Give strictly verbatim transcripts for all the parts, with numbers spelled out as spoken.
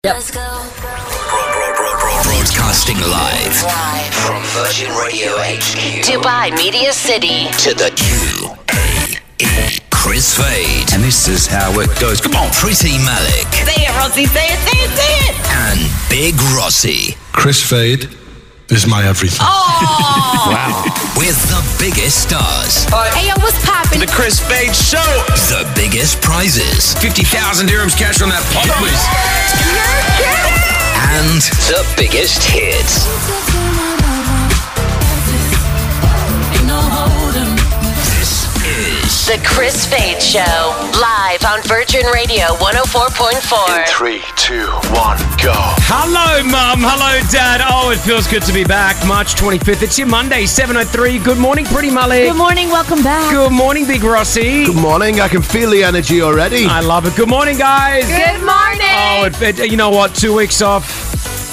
Yep. Let's go. Broadcasting live. Live from Virgin Radio H Q. Dubai Media City. To the Q A E. Chris Fade. And this is how it goes. Come on, Pretty Malik. Say it, Rossi. Say it, say it, say it. And Big Rossi. Chris Fade is my everything. Oh! Wow. With the biggest stars. Hey, yo, what's poppin'? The Chris Fade Show. The biggest prizes. fifty thousand dirhams cash on that pop quiz. And the biggest hits. This is The Chris Fade Show. Live on Virgin Radio one oh four point four. In three, two, one, go. Hello, Mum. Hello, Dad. Oh, it feels good to be back. March twenty-fifth. It's your Monday, seven oh three. Good morning, Pretty Malik. Good morning. Welcome back. Good morning, Big Rossi. Good morning. I can feel the energy already. I love it. Good morning, guys. Good morning. Oh, it, it, you know what? Two weeks off.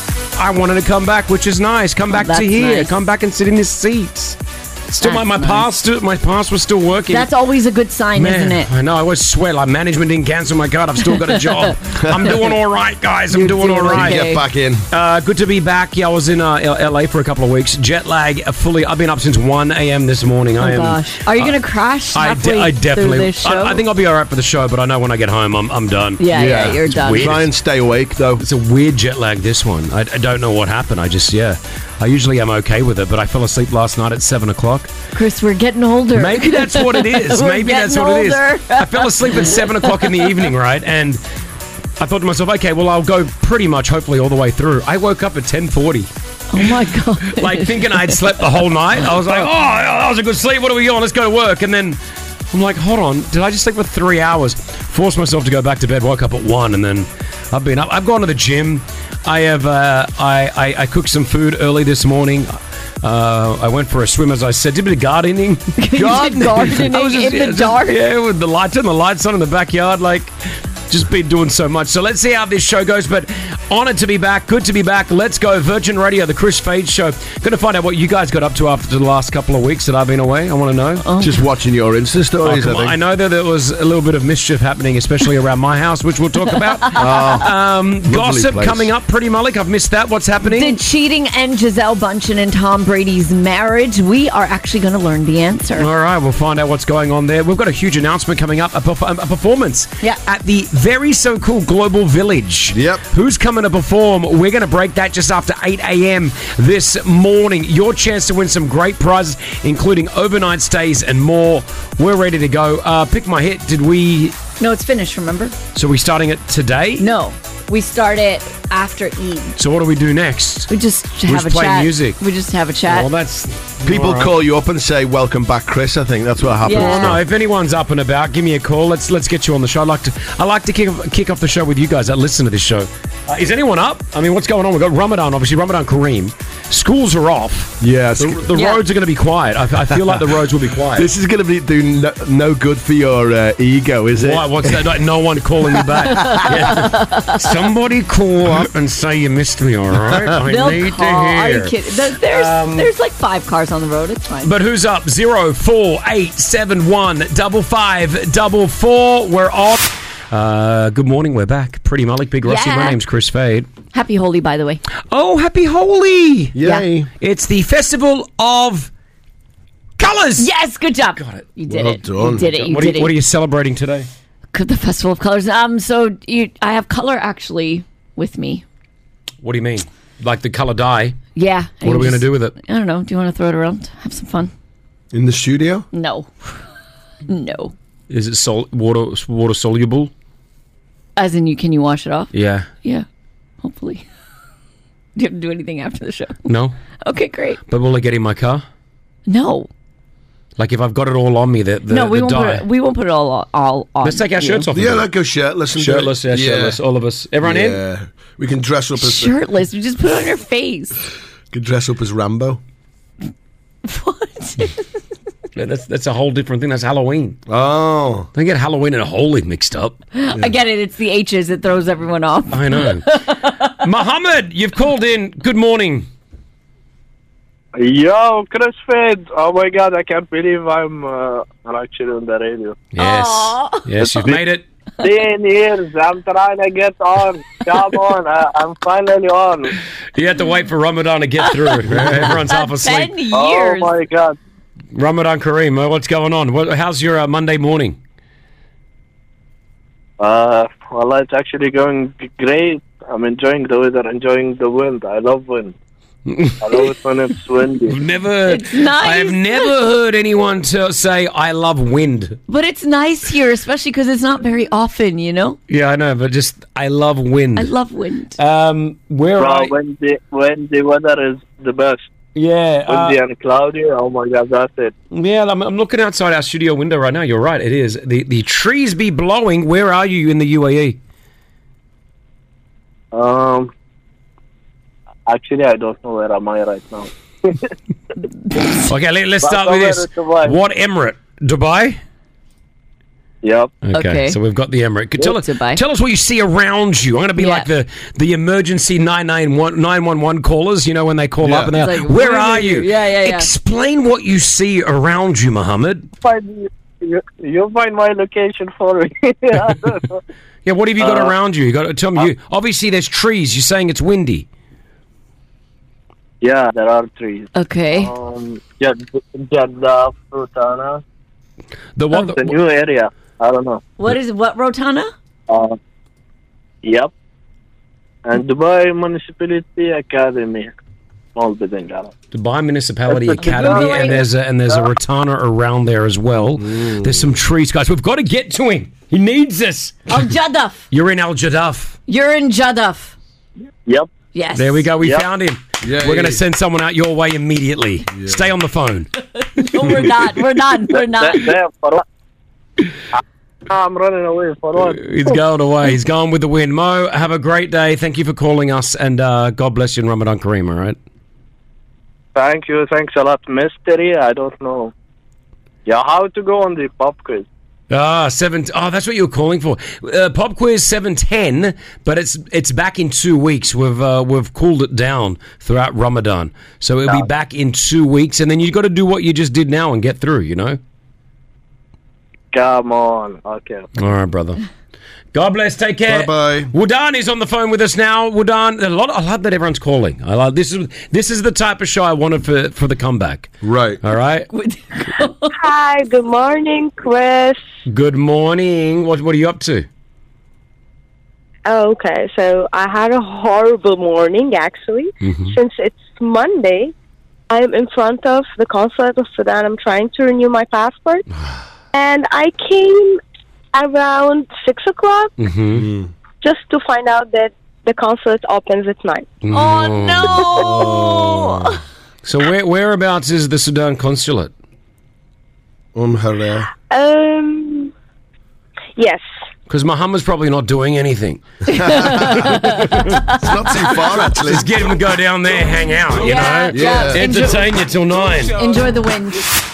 I wanted to come back, which is nice. Come back that's to here. nice. Come back and sit in this seat. Still, my, That's my nice. pass, still, my pass was still working. That's always a good sign, Man, isn't it? I know. I always swear, like, management didn't cancel my card. I've still got a job. I'm doing all right, guys. I'm You're doing all doing right. okay. Get back in. Uh, good to be back. Yeah, I was in uh, L A for a couple of weeks. Jet lag, uh, fully. I've been up since one a.m. this morning. Oh I am. gosh, are you gonna crash I, halfway de- I definitely. through this show? I, I think I'll be all right for the show, but I know when I get home, I'm I'm done. Yeah, yeah, Yeah, you're it's done. weird. Try and stay awake, though. It's a weird jet lag. This one. I, I don't know what happened. I just yeah. I usually am okay with it, but I fell asleep last night at seven o'clock. Chris, we're getting older. Maybe that's what it is. We're Maybe that's getting what it is. older. I fell asleep at seven o'clock in the evening, right? And I thought to myself, okay, well, I'll go pretty much, hopefully, all the way through. I woke up at ten forty, Oh my god! like thinking I'd slept the whole night. I was like, oh, that was a good sleep. What are we on? Let's go to work. And then I'm like, hold on, did I just sleep for three hours? Forced myself to go back to bed. Woke up at one, and then I've been up. I've gone to the gym. I have. Uh, I, I I cooked some food early this morning. Uh, I went for a swim, as I said. Did a bit of gardening. You did gardening I was just- in yeah, the just- dark. Yeah, with the lights on, the lights on in the backyard, like just been doing so much. So let's see how this show goes. But honoured to be back, good to be back. Let's go, Virgin Radio, the Chris Fade Show. Going to find out what you guys got up to after the last couple of weeks that I've been away. I want to know. Oh. Just watching your Insta Oh, stories, come I on. think. I know that there was a little bit of mischief happening, especially around my house, which we'll talk about. um, gossip place. coming up, Pretty Malik. I've missed that. What's happening? The cheating and Giselle Bundchen and Tom Brady's marriage. We are actually going to learn the answer. All right, we'll find out what's going on there. We've got a huge announcement coming up, a, perf- a performance Yeah. at the very so cool Global Village. Yep. Who's coming to perform? We're going to break that just after eight a.m. this morning. Your chance to win some great prizes, including overnight stays and more. We're ready to go. Uh, pick my hit. Did we... No, it's finished. Remember? So we starting it today? No, we start it after Eid. So what do we do next? We just We're have just a playing chat. music. We just have a chat. Well, that's... People all right. call you up and say, welcome back, Chris. I think that's what happens. Yeah. No, if anyone's up and about, give me a call. Let's let's get you on the show. I like to I like to kick off, kick off the show with you guys that listen to this show. Uh, is anyone up? I mean, what's going on? We've got Ramadan, obviously. Ramadan Kareem. Schools are off. Yeah, it's- The, the Yeah. roads are going to be quiet. I, I feel like the roads will be quiet. This is going to be do no, no good for your uh, ego, is it? Why? What's that? Like, no one calling me back. Yeah. Somebody call up and say you missed me, all right? I They'll need call. to Are hear. you kidding? There- There's Um, there's like five cars on the road. It's fine. But who's up? Zero four eight seven one double five double four. We're off. Uh, good morning. We're back. Pretty Malik, Big Rossi. Yeah. My name's Chris Fade. Happy Holy, by the way. Oh, happy Holy! Yay. It's the Festival of Colors. Yes, good job. Got it. You did Well it. done. You did it. You What, did are you, it. what are you celebrating today? The Festival of Colors. Um, so you, I have color actually with me. What do you mean? Like the color dye? Yeah. What are we going to do with it? I don't know. Do you want to throw it around? Have some fun? In the studio? No. No. Is it sol- water water soluble? As in, you can you wash it off? Yeah. Yeah. Hopefully. Do you have to do anything after the show? No. Okay, great. But will it get in my car? No. Like if I've got it all on me, the, the, no, we the won't put dye. it, we won't put it all all on. Let's take our you. shirts off. a Yeah, bit. like go shirtless and do Shirtless, yeah, it. shirtless. All of us. Everyone in? Yeah. We can dress up as Shirtless. You just put it on your face. could dress up as Rambo. What? Yeah, that's that's a whole different thing. That's Halloween. Oh. Don't get Halloween and Holy mixed up. I get it. It's the H's that throws everyone off. I know. Mohammed, you've called in. Good morning. Yo, Chris Fade. Oh my god, I can't believe I'm uh, actually on the radio. Yes. Aw. Yes, you've made it. Ten years. I'm trying to get on. Come on. I, I'm finally on. You have to wait for Ramadan to get through. Everyone's half asleep. Ten years. Oh, my God. Ramadan Kareem, uh, what's going on? What, how's your uh, Monday morning? Uh, well, it's actually going g- great. I'm enjoying the weather, enjoying the wind. I love wind. I love it when it's windy. I've never, It's nice. I have never heard anyone to say I love wind. But it's nice here, especially because it's not very often, you know? Yeah, I know, but just I love wind. I love wind. Um, where Bro, are when the, when the weather is the best. Yeah, uh, Windy and cloudy. Oh, my God, that's it. yeah. I'm, I'm looking outside our studio window right now. You're right. It is the the trees be blowing. Where are you in the U A E? Um, actually, I don't know where am I right now. Okay, let, let's But start with somewhere this. in Dubai. What emirate? Dubai. Yep. Okay, Okay. so we've got the emirate. Tell us, Dubai. tell us what you see around you. I'm going to be Yeah. like the the emergency nine nine one nine one one callers. You know when they call Yeah. up and they're It's like, like, "Where where are are you?" you? Yeah, yeah, yeah. Explain what you see around you, Mohammed. Find, you, you find my location for me. I don't know. Yeah, what have you got Uh, around you? You got to tell me. You, obviously, there's trees. You're saying it's windy. Yeah, there are trees. Okay. Um, Jed- Jeddah, Frutana. The what? It's a new area. I don't know. What is what, Rotana? Uh, yep. And Dubai Municipality Academy. Small building. I don't- Dubai Municipality That's the Academy, Dubai- and there's a, and there's a Rotana around there as well. There's some trees, guys. We've got to get to him. He needs us. Al Jadaf. You're in Al Jadaf. You're in Jadaf. Yep. Yes. There we go. We Yep. found him. Yeah, We're going to yeah. send someone out your way immediately. Stay on the phone. No, we're not. We're not. We're not. There, there, for what? I'm running away for what? He's going away. He's gone with the wind. Mo, have a great day. Thank you for calling us, and uh, God bless you in Ramadan Kareem, all right? Thank you. Thanks a lot. Mystery. I don't know. Yeah, how to go on the pop quiz? Ah, seven. Oh, that's what you were calling for. Uh, Pop quiz seven ten, but it's it's back in two weeks. We've uh, we've cooled it down throughout Ramadan, so it'll be back in two weeks, and then you got to do what you just did now and get through. You know. Come on. Okay. All right, brother. God bless. Take care. Bye-bye. Wudan is on the phone with us now. Wudan, a lot. I love that everyone's calling. I love this is this is the type of show I wanted for for the comeback. Right. All right. Hi, good morning, Chris. Good morning. What what are you up to? Oh, okay, so I had a horrible morning, actually. Mm-hmm. Since it's Monday, I'm in front of the consulate of Sudan. I'm trying to renew my passport. And I came around six o'clock Mm-hmm. just to find out that the consulate opens at nine. Oh no! So where whereabouts is the Sudan consulate? Um, hello. Um, yes. Because Muhammad's probably not doing anything. It's not too far, actually. Just get him to go down there, hang out, you Yeah, know? yeah. Enjoy, Entertain you till nine. enjoy the wind.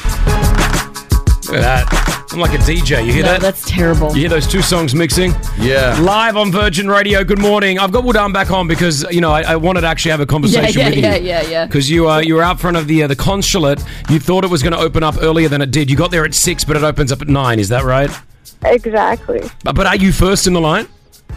Look at that. I'm like a D J. You hear No, that? that's terrible. You hear those two songs mixing? Yeah. Live on Virgin Radio. Good morning. I've got Wudan back on because, you know, I, I wanted to actually have a Yeah, conversation yeah, with yeah, you. yeah, yeah. Because you, uh, you were out front of the uh, the consulate. You thought it was going to open up earlier than it did. You got there at six, but it opens up at nine. Is that right? Exactly. But, but are you first in the line?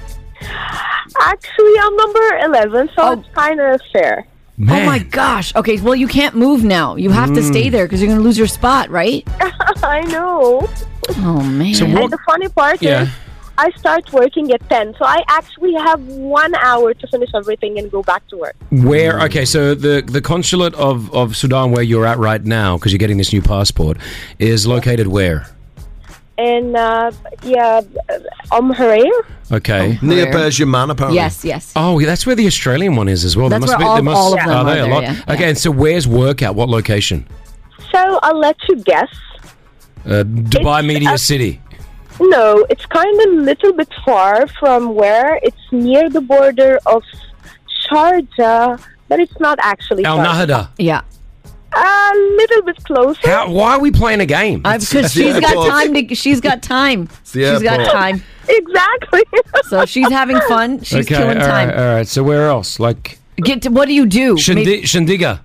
Actually, I'm number eleven, so Oh. it's kind of fair. Man. Oh my gosh. Okay, well, you can't move now. You have to Mm. stay there because you're going to lose your spot, right? I know. Oh, man. So what- And the funny part Yeah. is, I start working at ten, so I actually have one hour to finish everything and go back to work. Where? Okay, so the the consulate of, of Sudan, where you're at right now, because you're getting this new passport, is located where? And, uh, yeah, um, Harare? Okay. Near Where? Persian Man, apparently. Yes, yes. Oh, yeah, that's where the Australian one is as well. That's there must where be, all- there must, all of them are are they? A there, lot? yeah, Okay, yeah. and so where's work at? What location? So I'll let you guess. Uh, Dubai It's, Media uh, City. No, it's kind of a little bit far from where it's near the border of Sharjah, but it's not actually Al Sharjah. Nahda. Yeah. A little bit closer. How, why are we playing a game? Uh, because the she's got airport. time to. She's got time. the She's got airport. time. Exactly. So she's having fun. She's okay, killing all time. right, all right. So where else? Like Get to, what do you do? Shandi- Shandiga.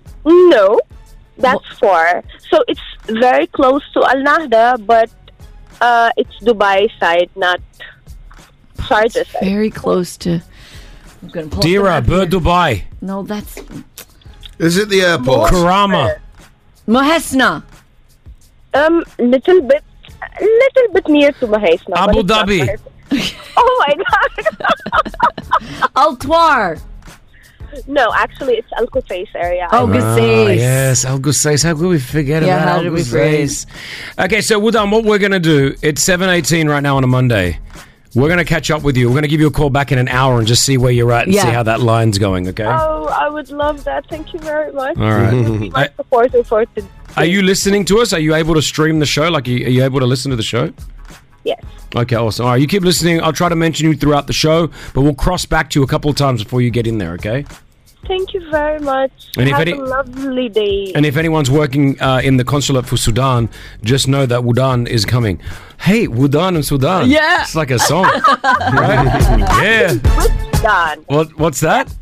No, that's far. So it's very close to Al Nahda, but Uh, it's Dubai side, not Sharjah side. Very close to. I'm gonna pull up the Dira, map Bird here. Dubai. No, that's Is it the airport? Karama. Mohesna. Um, little bit, little bit near to Mahaisna. but Abu it's not Dhabi. Mahaisna. Oh my god! Al Twar. No, actually, it's Al Qusais area. Oh, Ah, Gusais. yes, Al Qusais. How could we forget Yeah, about how Al did we Qusais? Okay, so Wudan, what we're going to do, it's seven eighteen right now on a Monday. We're going to catch up with you. We're going to give you a call back in an hour and just see where you're at and Yeah. see how that line's going, okay? Oh, I would love that. Thank you very much. All right. Be my supporter for today. Are you listening to us? Are you able to stream the show? Like, are you, are you able to listen to the show? Yes. Okay, awesome. All right, you keep listening. I'll try to mention you throughout the show, but we'll cross back to you a couple of times before you get in there, okay? Thank you very much. And if Have any- a lovely day. And if anyone's working uh, in the consulate for Sudan, just know that Wudan is coming. Hey, Wudan and Sudan. Yeah. It's like a song. Right? Yeah. Wujdan. What, what's that?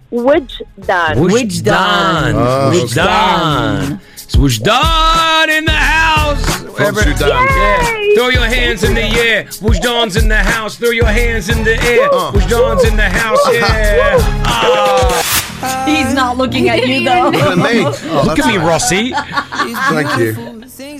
Wujdan. Wujdan. Oh, Wujdan. It's Wujdan in the house. From Sudan. Yeah. Throw your hands in the air. Wujdan's in the house. Throw your hands in the air. Uh. Wujdan's in the house. Yeah. Ah. He's not looking at you though. Look at me. Oh, Look at me, Rossi. Thank you.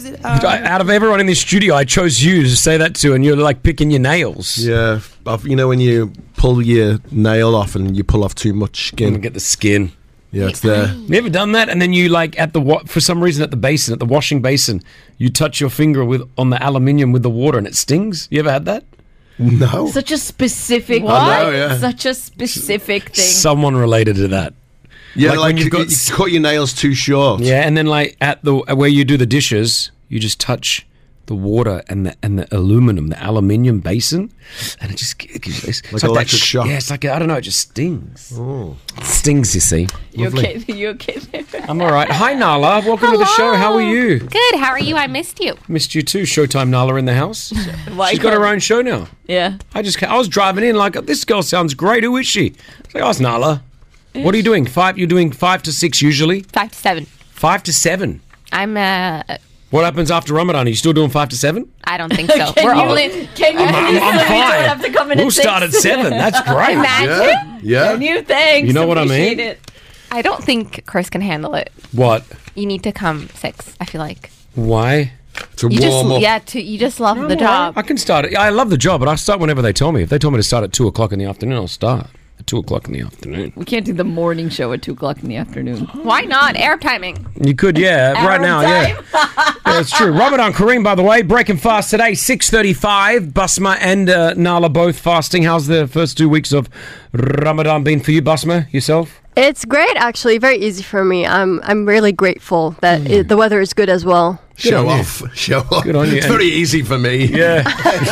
Out of everyone in this studio, I chose you to say that to, and you're like picking your nails. Yeah, I've- you know when you pull your nail off and you pull off too much And skin. get the skin. Yeah, it's there. You ever done that? And then you like at the wa- for some reason at the basin, at the washing basin, you touch your finger with on the aluminium with the water and it stings. You ever had that? No. Such a specific. I know, yeah. Such a specific thing. Someone related to that. Yeah, like like, when you, you've got you s- cut your nails too short. Yeah, and then like at the where you do the dishes, you just touch the water and the and the aluminum, the aluminium basin, and it just it gives it's, it's Like that electric sh- shock. Yeah, it's like I don't know, it just stings. It stings, you see. You Lovely. okay? You okay there? I'm all right. Hi, Nala. Welcome to the show. How are you? Good. How are you? I missed you. Missed you too. Showtime Nala in the house. Why She's got her can't- own show now. Yeah. I just ca- I was driving in like this girl sounds great. Who is she? It's like, oh, it's Nala. What are you doing? Five? You're doing five to six usually. Five to seven. Five to seven. I'm. Uh, What happens after Ramadan? Are you still doing five to seven? I don't think so. Can We're you, all. can you I'm, I'm, please so I'm we don't fine. have to come in we'll at start at six? seven. That's great. Imagine. Yeah. Can you? Thanks. You know what I Appreciate mean? It. I don't think Chris can handle it. What? You need to come six. I feel like Why? To you warm just up. yeah. To, you just love the job. I can start. it. I love the job, but I start whenever they tell me. If they told me to start at two o'clock in the afternoon, I'll start at two o'clock in the afternoon. We can't do the morning show at two o'clock in the afternoon. Why not? Air timing. You could, yeah. right Arab now, yeah. Yeah, it's true. Ramadan Kareem, by the way, breaking fast today, six thirty-five. Basma and uh, Nala both fasting. How's the first two weeks of Ramadan been for you, Basma, yourself? It's great, actually. Very easy for me. I'm I'm really grateful that it, the weather is good as well. Show on you. off. Show off. Good on you. It's And- very easy for me. Yeah.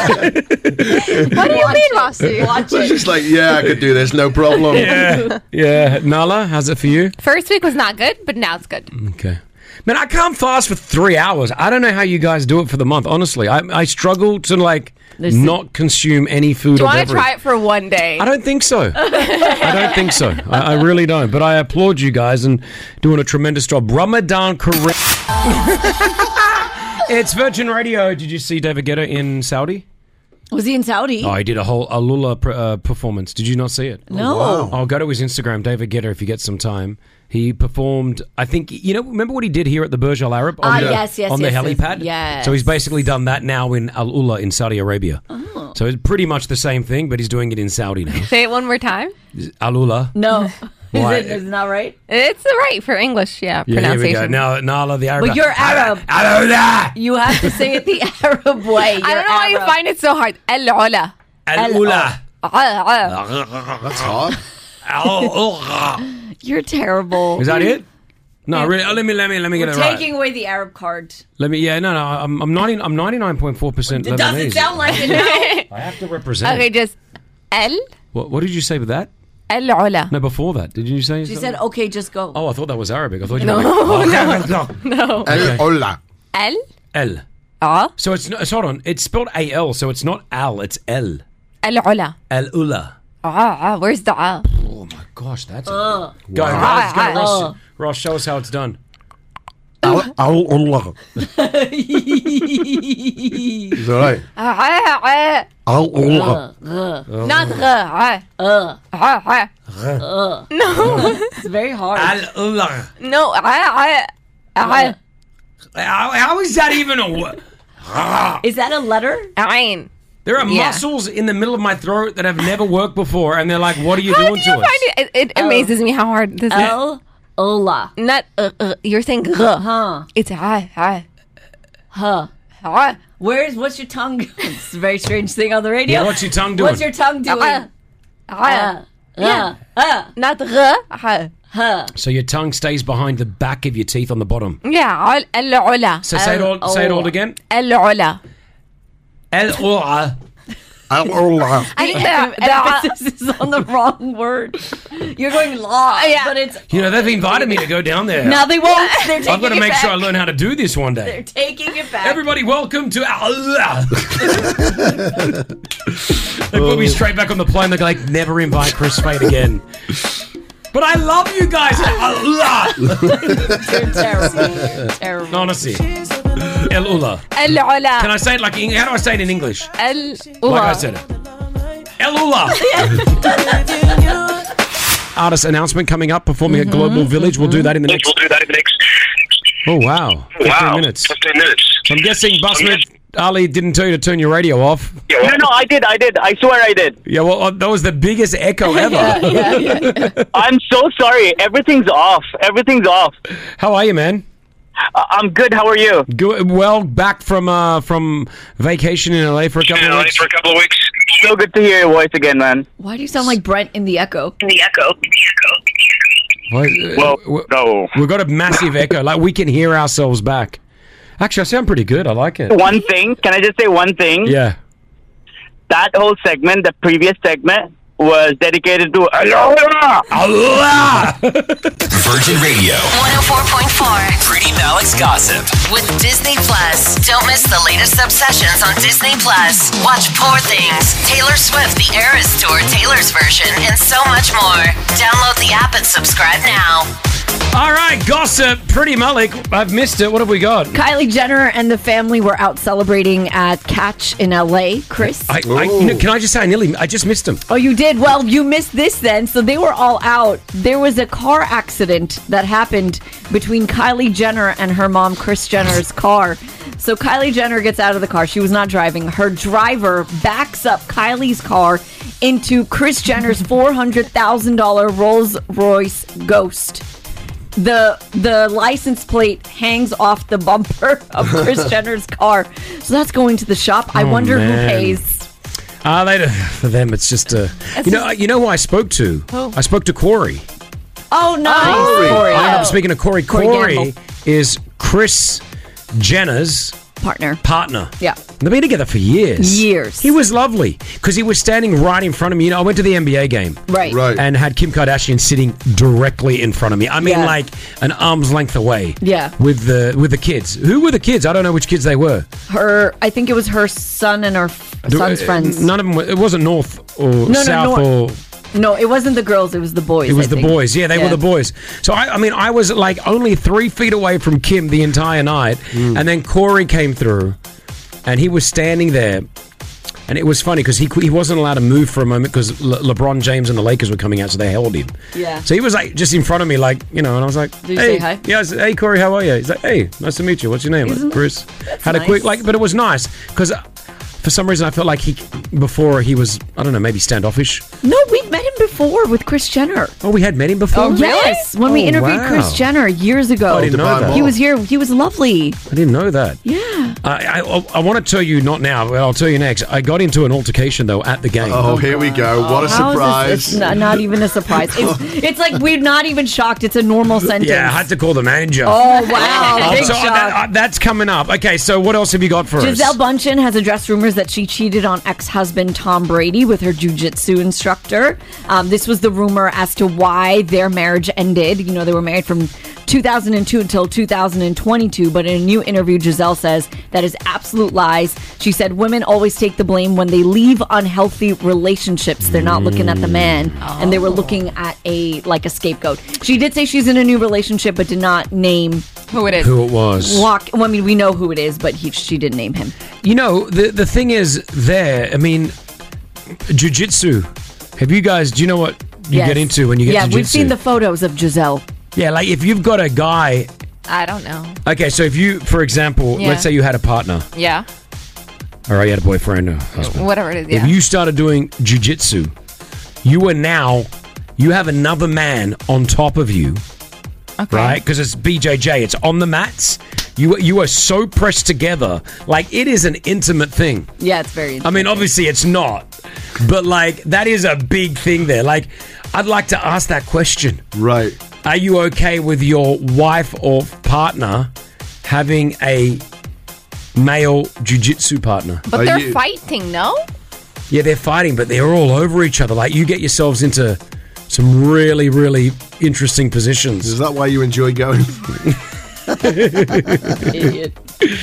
What do you mean, Rossi? Watch It's it. just like, yeah, I could do this, no problem. yeah. Yeah. Nala, how's it for you? First week was not good, but now it's good. Okay. Man, I can't fast for three hours. I don't know how you guys do it for the month, honestly. I, I struggle to, like, Listen. not consume any food Do you or want to beverage. try it for one day? I don't think so. I don't think so. I, I really don't. But I applaud you guys and doing a tremendous job. Ramadan Kareem. It's Virgin Radio. Did you see David Guetta in Saudi? Was he in Saudi? Oh, he did a whole Alula pr- uh, performance. Did you not see it? no. I'll go to his Instagram, David Guetta, if you get some time. He performed, I think, you know, remember what he did here at the Burj Al Arab? Ah, on the, yes, yes, On yes, the yes. helipad? Yes. So he's basically done that now in Al Ula in Saudi Arabia. Oh. So it's pretty much the same thing, but he's doing it in Saudi now. Say it one more time. Al Ula. No. Is Why? it, is it not right? It's right for English, yeah, Yeah, here we go. pronunciation. Now, Nala, the Arab. But you're Arab. Al Ula. You have to say it the Arab way. I don't know why you find it so hard. Al-Ula. Al Ula. Ah, That's hard. Al Ula. You're terrible. Is that it? No, really. oh, Let me let me let me get We're it right. taking away the Arab card. Let me. Yeah, no, no. I'm I'm ninety. I'm ninety nine point four percent It doesn't Lebanese. sound like it now. I have to represent. Okay, just Al What, what did you say with that? Al-Ula. No, before that. Did you say? She something? said, okay, just go. Oh, I thought that was Arabic. I thought you No, were like, oh, okay, no, No. El Ola. Al L. Ah So it's not. It's hold on. It's spelled A L. So it's not Al. It's L. Al-Ula. Al Ula. Ah, ah, where's the ah? Oh my gosh, that's. A, go, guys, go, Ross. Ross, show us how it's done. Al- al- Allah. It's all right. ع- Al- Allah. ع- Not ع- ع- ع- ع- No. It's very hard. Al-ullah. No. ع- ع- How, how is that even a word? Is that a letter? عين. There are Yeah. muscles in the middle of my throat that have never worked before, and they're like, "What are you How do doing you to us?" find it? It, it amazes me how hard this is. El Ola. Not uh, uh, you're saying g. Huh. It's ع- ع- Huh. ع- Where's what's your tongue doing? It's a very strange thing on the radio. Yeah, what's your tongue doing? What's your tongue doing? ع- ع- Yeah. Uh, Not g. ع- huh. So your tongue stays behind the back of your teeth on the bottom. Yeah. عل- العلا. So say it all. Say it all again. العلا. Al-ullah. Al- Allah. I think The the, the, emphasis is on the wrong word. You're going law, Yeah. but it's You know they've invited me to go down there. now they won't. They're taking I've got to it make back. sure I learn how to do this one They're day. taking it back. Everybody, welcome to Allah. They put me straight back on the plane. They're like, never invite Chris Fade again. But I love you guys. Allah. You're terrible. You're terrible. Honestly. El-ullah. العلا. Can I say it like, how do I say it in English? العلا. Like I said it. El-ullah. Artist announcement coming up, performing at Global Village. We'll do that in the next... We'll do that in the next Oh, wow. fifteen wow, minutes. fifteen minutes. So I'm guessing Busman Ali didn't tell you to turn your radio off. Yeah, well, No, no, I did, I did. I swear I did. Yeah, well, uh, that was the biggest echo ever. I'm so sorry. Everything's off. Everything's off. How are you, man? Uh, I'm good. How are you? Good. Well, back from uh, from vacation in L A for a couple you of know, weeks. for a couple of weeks. So good to hear your voice again, man. Why do you sound like Brent in the Echo? The echo. Well, uh, Well, we- no. we've got a massive echo. Like we can hear ourselves back. Actually, I sound pretty good. I like it. One thing. Can I just say one thing? Yeah. That whole segment, the previous segment, was dedicated to Allah. Allah! Virgin Radio. one oh four point four Pretty Malik's Gossip. with Disney Plus. Don't miss the latest obsessions on Disney Plus. Watch Poor Things, Taylor Swift, The Eras Tour, Taylor's version, and so much more. Download the app and subscribe now. All right, gossip. Pretty Malik. I've missed it. What have we got? Kylie Jenner and the family were out celebrating at Catch in L A. Chris? I, I, you know, can I just say I nearly, I just missed him. Oh, you did? Well, you missed this then. So they were all out. There was a car accident that happened between Kylie Jenner and her mom, Kris Jenner's car. So Kylie Jenner gets out of the car. She was not driving. Her driver backs up Kylie's car into Kris Jenner's four hundred thousand dollars Rolls-Royce Ghost. The the license plate hangs off the bumper of Kris Jenner's car. So that's going to the shop. I Oh, wonder man. who pays. Ah, they for them, it's just uh, you know, you know who I spoke to? Who? I spoke to Corey. Oh, nice. Corey. Corey. I ended up speaking to Corey. Corey Corey Gamble. is Kris Jenner's Partner. partner. Yeah. They've been together for years. Years. He was lovely because he was standing right in front of me. You know, I went to the N B A game. Right. Right. And had Kim Kardashian sitting directly in front of me. I mean, Yeah. like an arm's length away. Yeah. With the with the kids. Who were the kids? I don't know which kids they were. Her, I think it was her son and her f- son's Uh, friends. None of them. Were, it wasn't North or no, South no. or. No, it wasn't the girls. It was the boys. It was I the think. boys. Yeah, they were the boys. So, I, I mean, I was like only three feet away from Kim the entire night. Mm. And then Corey came through and he was standing there. And it was funny because he, he wasn't allowed to move for a moment because Le- LeBron James and the Lakers were coming out, so they held him. Yeah. So he was like just in front of me, like, you know, and I was like, Did you hey, say hi? Yeah, I said, hey, Corey, how are you? He's like, hey, nice to meet you. What's your name? Like, Chris. Had a nice. quick, like, but it was nice because for some reason I felt like he, before he was, I don't know, maybe standoffish. No, we met him before with Kris Jenner. Oh, we had met him before? Oh, yes, when we Oh, interviewed wow. Kris Jenner years ago. I didn't know that. He was here. He was lovely. I didn't know that. Yeah. I, I, I want to tell you, not now, but I'll tell you next. I got into an altercation, though, at the game. Oh, here we go. What a How is surprise. this? It's not, not even a surprise. It's, it's like we're not even shocked. It's a normal sentence. Yeah, I had to call the manager. Oh, wow. Oh, Big so shock. that, uh, that's coming up. Okay, so what else have you got for Giselle us? Bundchen has addressed rumors that she cheated on ex-husband Tom Brady with her jiu-jitsu instructor. Um, this was the rumor as to why their marriage ended. You know, they were married from two thousand two until two thousand twenty-two, but in a new interview, Giselle says that is absolute lies. She said women always take the blame when they leave unhealthy relationships. They're not looking at the man, Oh. and they were looking at a like a scapegoat. She did say she's in a new relationship, but did not name Who it is? Who it was. Walk. Well, I mean, we know who it is, but he, she didn't name him. You know, the the thing is there, I mean, jiu-jitsu. Have you guys, do you know what you Yes. get into when you get Yeah, jiu-jitsu? we've seen the photos of Giselle. Yeah, like if you've got a guy... I don't know. Okay, so if you, for example, Yeah. let's say you had a partner, Yeah. or you had a boyfriend or husband. Whatever it is, yeah. If you started doing jiu-jitsu, you are now, you have another man on top of you, Okay. right? Because it's B J J, it's on the mats. You, you are so pressed together. Like, it is an intimate thing. Yeah, it's very. I mean, obviously it's not, but like, that is a big thing there. Like, I'd like to ask that question. Right. Are you okay with your wife or partner having a male jiu-jitsu partner? But Are they're you- fighting, no? Yeah, they're fighting, but they're all over each other. Like, you get yourselves into some really, really interesting positions. Is that why you enjoy going? Idiot.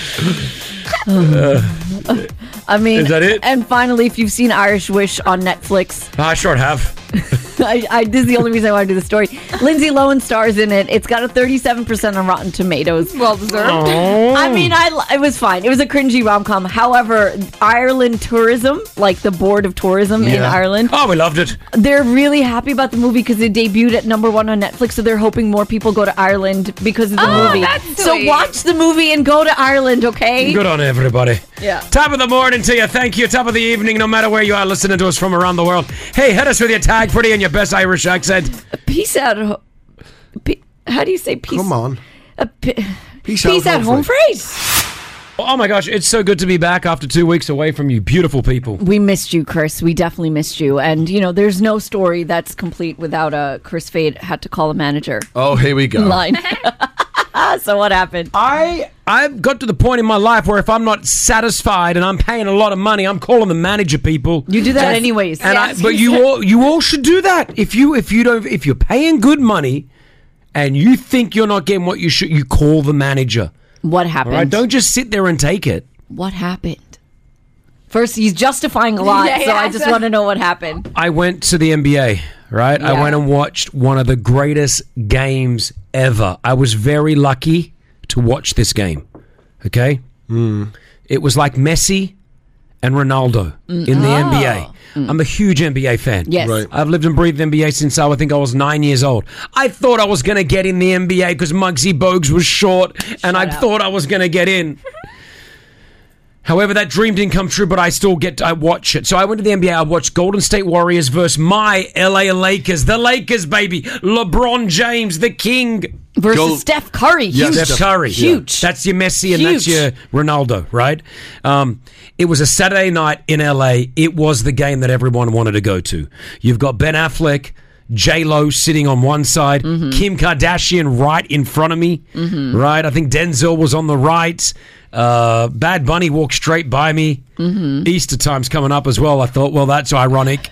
I mean, Is that it? And finally, if you've seen Irish Wish on Netflix, I sure have. I, I, this is the only reason I want to do the story. Lindsay Lohan stars in it. It's got a thirty-seven percent on Rotten Tomatoes. Well deserved. I mean, I li- it was fine. It was a cringy rom com. However, Ireland Tourism, like the Board of Tourism in Yeah. Ireland, Oh, we loved it. they're really happy about the movie because it debuted at number one on Netflix. So they're hoping more people go to Ireland because of the Oh, movie. that's So sweet. watch the movie and go to Ireland, okay? Good on everybody. Yeah. Top of the morning to you. Thank you. Top of the evening, no matter where you are listening to us from around the world. Hey, hit us with your tag pretty and your best Irish accent. Peace out. ho- Pe- How do you say peace? Come on. Uh, pe- Peace, peace out, out, home Humphrey. phrase. Oh my gosh, it's so good to be back after two weeks away from you beautiful people. We missed you, Chris. We definitely missed you. And, you know, there's no story that's complete without a Chris Fade had to call a manager Oh, here we go. line. So what happened? I I've got to the point in my life where if I'm not satisfied and I'm paying a lot of money, I'm calling the manager people. You do that Yes. anyways. And I, Yes, but you you said- all you all should do that. If you if you don't if you're paying good money and you think you're not getting what you should, you call the manager. What All happened? right, don't just sit there and take it. What happened? First, he's justifying a lot, Yeah, so I yeah, just so- want to know what happened. I went to the N B A, right? I Yeah. went and watched one of the greatest games ever. I was very lucky to watch this game. Okay? It was like Messi and Ronaldo in the N B A. I'm a huge N B A fan. Yes. Right. I've lived and breathed N B A since I, I think I was nine years old. I thought I was going to get in the N B A because Muggsy Bogues was short, and I up. thought I was going to get in. However, that dream didn't come true, but I still get to I watch it. So I went to the N B A. I watched Golden State Warriors versus my L A Lakers. The Lakers, baby. LeBron James, the king. Versus Go- Steph Curry. Yeah, Huge. Steph Steph- Curry. Huge. That's your Messi and that's Huge. your Ronaldo, right? Um, it was a Saturday night in L A. It was the game that everyone wanted to go to. You've got Ben Affleck, J-Lo sitting on one side, Mm-hmm. Kim Kardashian right in front of me, right? I think Denzel was on the right. Uh, Bad Bunny walked straight by me. Mm-hmm. Easter time's coming up as well. I thought, well, that's ironic.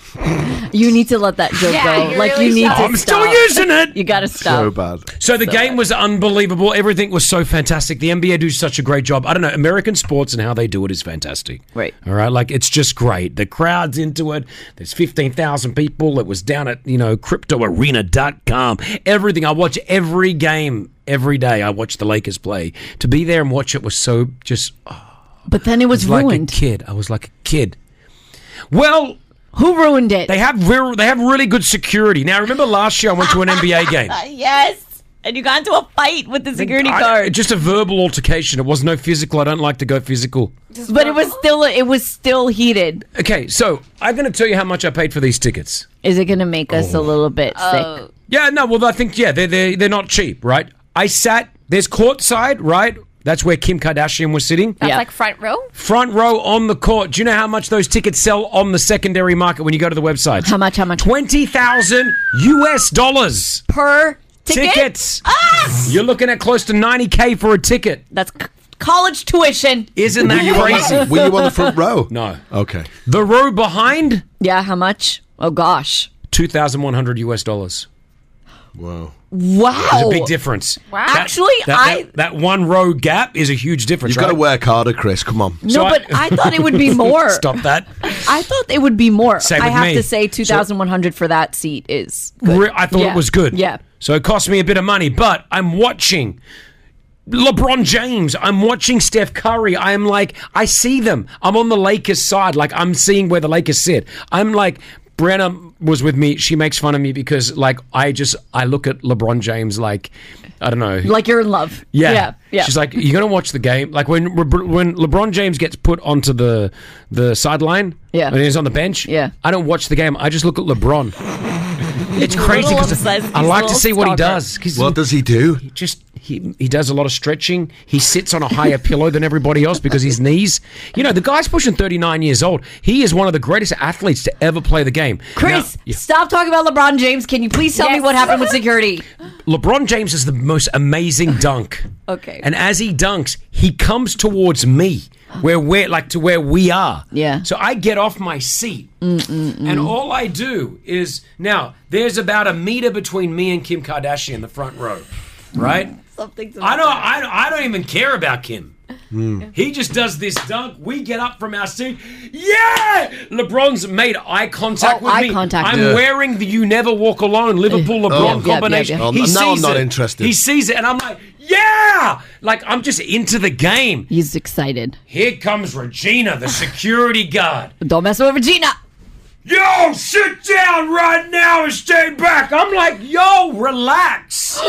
You need to let that joke Yeah, go. you Like, really you need should. to I'm stop. still using it. You got to stop. So bad. So the game was unbelievable. Everything was so fantastic. The N B A do such a great job. I don't know. American sports and how they do it is fantastic. Right. All right. Like, it's just great. The crowd's into it. There's fifteen thousand people. It was down at, you know, crypto arena dot com. Everything. I watch every game every day. I watch the Lakers play. To be there and watch it was so just oh, But then it was like ruined. a kid. I was like a kid. Well, Who ruined it? they have real, they have really good security. Now, remember last year I went to an N B A game. Yes. And you got into a fight with the security I- guard. just a verbal altercation. It was no physical. I don't like to go physical. But it was still it was still heated. Okay, so I'm going to tell you how much I paid for these tickets. Is it going to make us a little bit sick? Yeah, no, well, I think, yeah, they're, they're, they're not cheap, right? I sat, there's courtside, right? That's where Kim Kardashian was sitting. That's Yeah. like front row. Front row on the court. Do you know how much those tickets sell on the secondary market when you go to the website? How much? How much? twenty thousand U S dollars. Per ticket? Tickets. Ah! You're looking at close to ninety K for a ticket. That's c- college tuition. Isn't that crazy? Were you on the front row? No. Okay. The row behind, Yeah, how much? Oh gosh. two thousand one hundred U S dollars. Wow. Wow. There's a big difference. Wow. That- Actually, that, I- that, that one row gap is a huge difference. You've got to right? work harder, Chris. Come on. No, So I- but I, thought it would be more. Stop that. I thought it would be more. Same I with have me. to say two thousand one hundred for that seat is good. Re- I thought Yeah. it was good. Yeah. So it cost me a bit of money, but I'm watching LeBron James. I'm watching Steph Curry. I'm like, I see them. I'm on the Lakers side. Like, I'm seeing where the Lakers sit. I'm like, Brenna was with me. She makes fun of me because, like, I just, I look at LeBron James like, I don't know. Like you're in love. Yeah. Yeah. yeah. She's like, you're going to watch the game. Like, when when LeBron James gets put onto the, the sideline, yeah. when he's on the bench, yeah. I don't watch the game. I just look at LeBron. It's crazy because I like to see what he does. What does he do? He just he he does a lot of stretching. He sits on a higher pillow than everybody else because his knees. You know, the guy's pushing thirty-nine years old. He is one of the greatest athletes to ever play the game. Chris, Now, yeah. stop talking about LeBron James. Can you please tell Yes. me what happened with security? LeBron James is the most amazing dunk. Okay. And as he dunks, he comes towards me, where we're like to where we are. Yeah. So I get off my seat, and all I do is now there's about a meter between me and Kim Kardashian in the front row, right? Something's I don't. I don't, I don't even care about Kim. He just does this dunk. We get up from our seat. Yeah! LeBron's made eye contact Oh, with eye me. contact. I'm Yeah. wearing the "You Never Walk Alone" Liverpool LeBron Oh. Yep, yep, combination. yep. Um, He now sees I'm not it. interested. He sees it, and I'm like, yeah! Like, I'm just into the game. He's excited. Here comes Regina, the security guard. Don't mess with Regina. Yo, sit down right now and stay back. I'm like, yo, relax.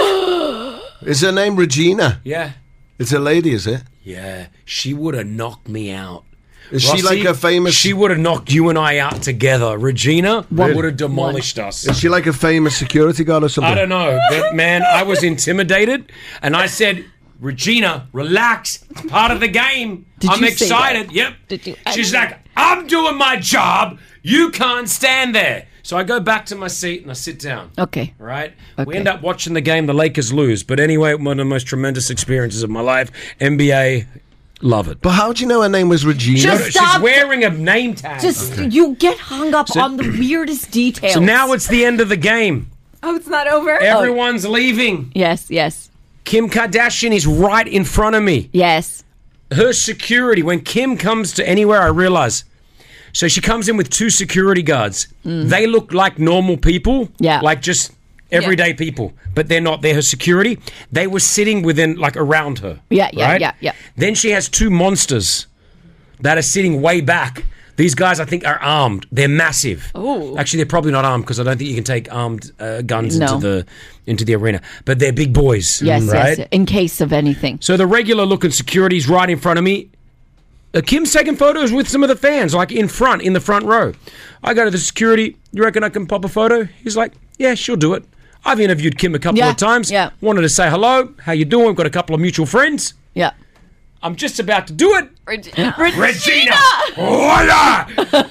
Is her name Regina? Yeah. It's a lady, is it? Yeah, she would have knocked me out. Is she like a famous? She would have knocked you and I out together. Regina Really? would have demolished us. Is she like a famous security guard or something? I don't know, but man, I was intimidated, and I said, Regina, relax. It's part of the game. Did I'm you say excited. that? Yep. Did you She's actually- like, I'm doing my job. You can't stand there. So I go back to my seat and I sit down. Okay. All right. Okay. We end up watching the game. The Lakers lose. But anyway, one of the most tremendous experiences of my life. N B A, love it. But how do you know her name was Regina? Just She's stop. wearing a name tag. Just you get hung up So- on the weirdest details. so now it's the end of the game. Oh, it's not over? Everyone's leaving. yes, yes, Kim Kardashian is right in front of me. yes. Her security, when Kim comes to anywhere, I realize. So she comes in with two security guards. They look like normal people. Yeah. Like just everyday people. But they're not. They're her security. They were sitting within, like, around her. Yeah, yeah, right? yeah, yeah. Then she has two monsters that are sitting way back. These guys, I think, are armed. They're massive. Ooh. Actually, they're probably not armed because I don't think you can take armed uh, guns No. into the into the arena. But they're big boys. Yes, right? yes. In case of anything. So the regular looking security's right in front of me. Uh, Kim's taking photos with some of the fans, like in front, in the front row. I go to the security. You reckon I can pop a photo? He's like, yeah, she'll do it. I've interviewed Kim a couple Yeah, of times. yeah. Wanted to say hello. How you doing? We've got a couple of mutual friends. Yeah. I'm just about to do it. Regina. Regina! Voila!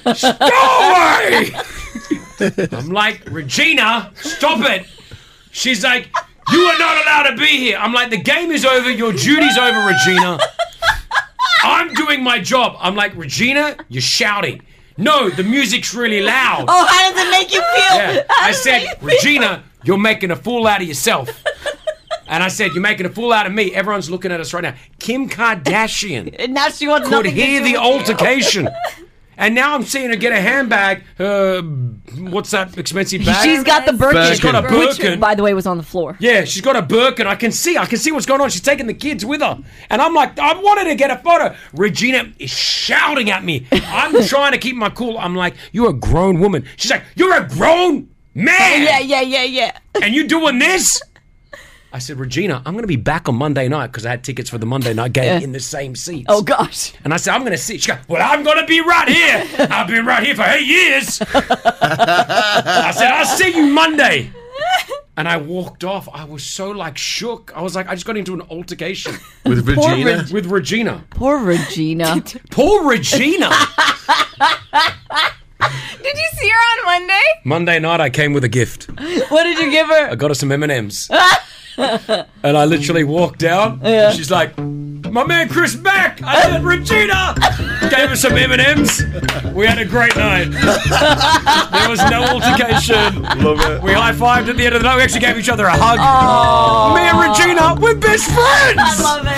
Go away! I'm like, Regina, stop it. She's like, you are not allowed to be here. I'm like, the game is over. Your duty's over, Regina. I'm doing my job. I'm like, Regina, you're shouting. No, the music's really loud. Oh, how does it make you feel? Yeah. How I does it said, make you feel? Regina, you're making a fool out of yourself. And I said, you're making a fool out of me. Everyone's looking at us right now. Kim Kardashian And now she wants could nothing to hear do the with you. altercation. And now I'm seeing her get a handbag. Uh, what's that expensive bag? She's got the Birkin. She's got a Birkin. Which, by the way, was on the floor. Yeah, she's got a Birkin. I can see. I can see what's going on. She's taking the kids with her. And I'm like, I wanted to get a photo. Regina is shouting at me. I'm trying to keep my cool. I'm like, you're a grown woman. She's like, you're a grown man. Yeah, yeah, yeah, yeah. And you doing this? I said, Regina, I'm going to be back on Monday night because I had tickets for the Monday night game Yeah. in the same seats. Oh, gosh. And I said, I'm going to sit. She goes, well, I'm going to be right here. I've been right here for eight years. I said, I'll see you Monday. And I walked off. I was so, like, shook. I was like, I just got into an altercation With Regina? Reg- with Regina. Poor Regina. Poor Regina. Did you see her on Monday? Monday night, I came with a gift. What did you give her? I got her some M and M's. And I literally walked down. Yeah. She's like, my man Chris back. I said, Regina. Gave her some M and M's. We had a great night. There was no altercation. Love it. We high-fived at the end of the night. We actually gave each other a hug. Me and Regina, we're best friends. I love it.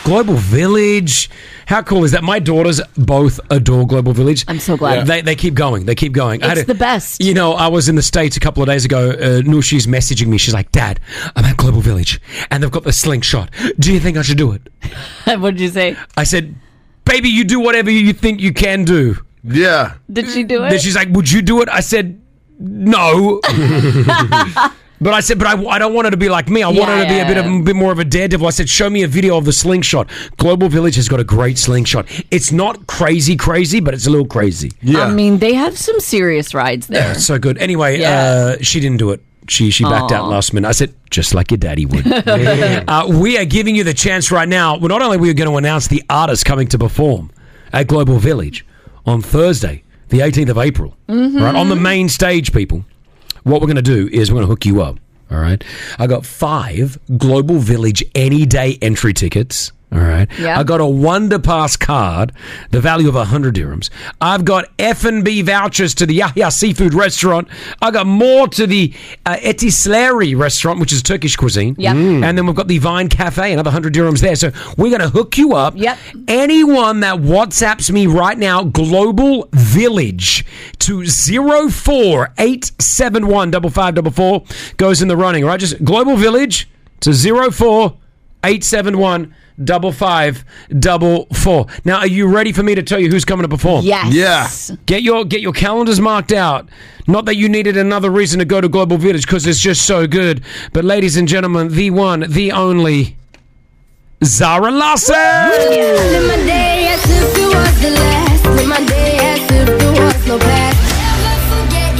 Global Village. How cool is that? My daughters both adore Global Village. I'm so glad. They they keep going. They keep going. I had It's a- the best. You know, I was in the States a couple of days ago. Uh, Nushi's messaging me. She's like, Dad, I'm at Global Village and they've got the slingshot. Do you think I should do it? What did you say? I said, baby, you do whatever you think you can do. Yeah. Did she do Then it? she's like, would you do it? I said, no. But I said, but I, I don't want her to be like me. I Yeah, want her to be yeah, a bit of yeah. a bit more of a daredevil. I said, show me a video of the slingshot. Global Village has got a great slingshot. It's not crazy, crazy, but it's a little crazy. Yeah. I mean, they have some serious rides there. It's so good. Anyway, Yeah. uh, she didn't do it. She she backed out Aw. last minute. I said, just like your daddy would. uh, we are giving you the chance right now. Well, not only are we going to announce the artist coming to perform at Global Village on Thursday, the eighteenth of April, right on the main stage, people. What we're going to do is we're going to hook you up. All right. I got five Global Village any day entry tickets. All right. Yeah. I got a Wonder Pass card, the value of one hundred dirhams. I've got F and B vouchers to the Yahya Seafood Restaurant. I got more to the uh, Etisleri Restaurant, which is Turkish cuisine. Yep. Mm. And then we've got the Vine Cafe, another one hundred dirhams there. So we're going to hook you up. Yep. Anyone that WhatsApps me right now, Global Village, to zero four eight seven one five five four four goes in the running, all right? Just Global Village to zero four eight seven one double five double four. Now, are you ready for me to tell you who's coming to perform? Yes. Yeah. Get your get your calendars marked out. Not that you needed another reason to go to Global Village because it's just so good. But ladies and gentlemen, the one, the only, Zara Larsson. Live my day as if it was the last. Live my day as if there was no past. Never forget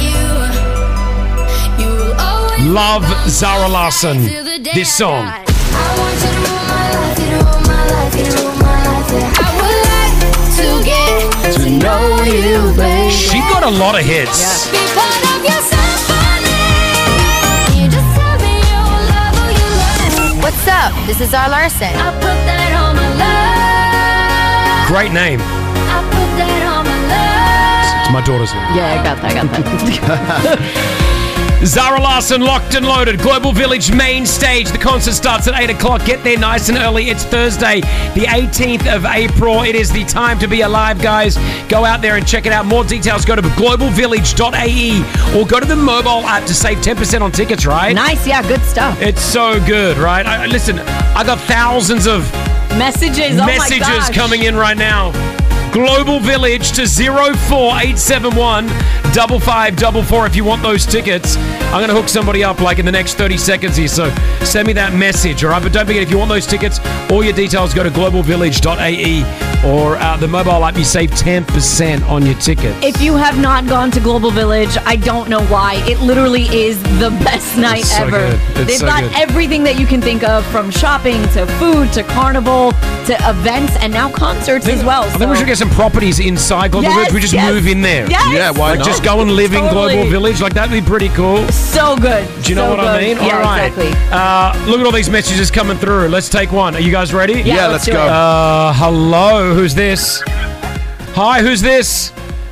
you. You will always Love Zara Larsson. This song. I want you to rule my life, you to rule my life, you to rule my life. Yeah. I would like to get to know you, baby. She got a lot of hits. Be part of your symphony. You just tell me you love who you love. What's up? This is Zara Larsson. I put that on my love. Great name. I put that on my love. It's my daughter's name. Yeah, I got that. I got that. Zara Larsson, locked and loaded. Global Village main stage. The concert starts at eight o'clock. Get there nice and early. It's Thursday, the eighteenth of April. It is the time to be alive, guys. Go out there and check it out. More details, go to global village dot a e or go to the mobile app to save ten percent on tickets, right? Nice. Yeah, good stuff. It's so good, right? I, listen, I got thousands of Messages. Oh my messages gosh. coming in right now. Global Village to zero four eight seven one five five four four if you want those tickets. I'm going to hook somebody up like in the next thirty seconds here, so send me that message, all right? But don't forget, if you want those tickets, all your details go to global village dot a e or uh, the mobile app. You save ten percent on your ticket. If you have not gone to Global Village, I don't know why. It literally is the best night It's so ever. good. It's They've so got good. everything that you can think of, from shopping to food to carnival to events and now concerts as well. I think we so- should get some properties inside Global Yes, Village. We just yes, move in there. yes. Yeah, why Like not? just go and live in Totally. Global Village. Like that'd be pretty cool. So good. Do you know So what I good. mean? Yeah, all right. exactly. Uh, look at all these messages coming through. Let's take one. Are you guys ready? Yeah, Yeah, let's let's do go. it. Uh, hello. Who's this? Hi, who's this?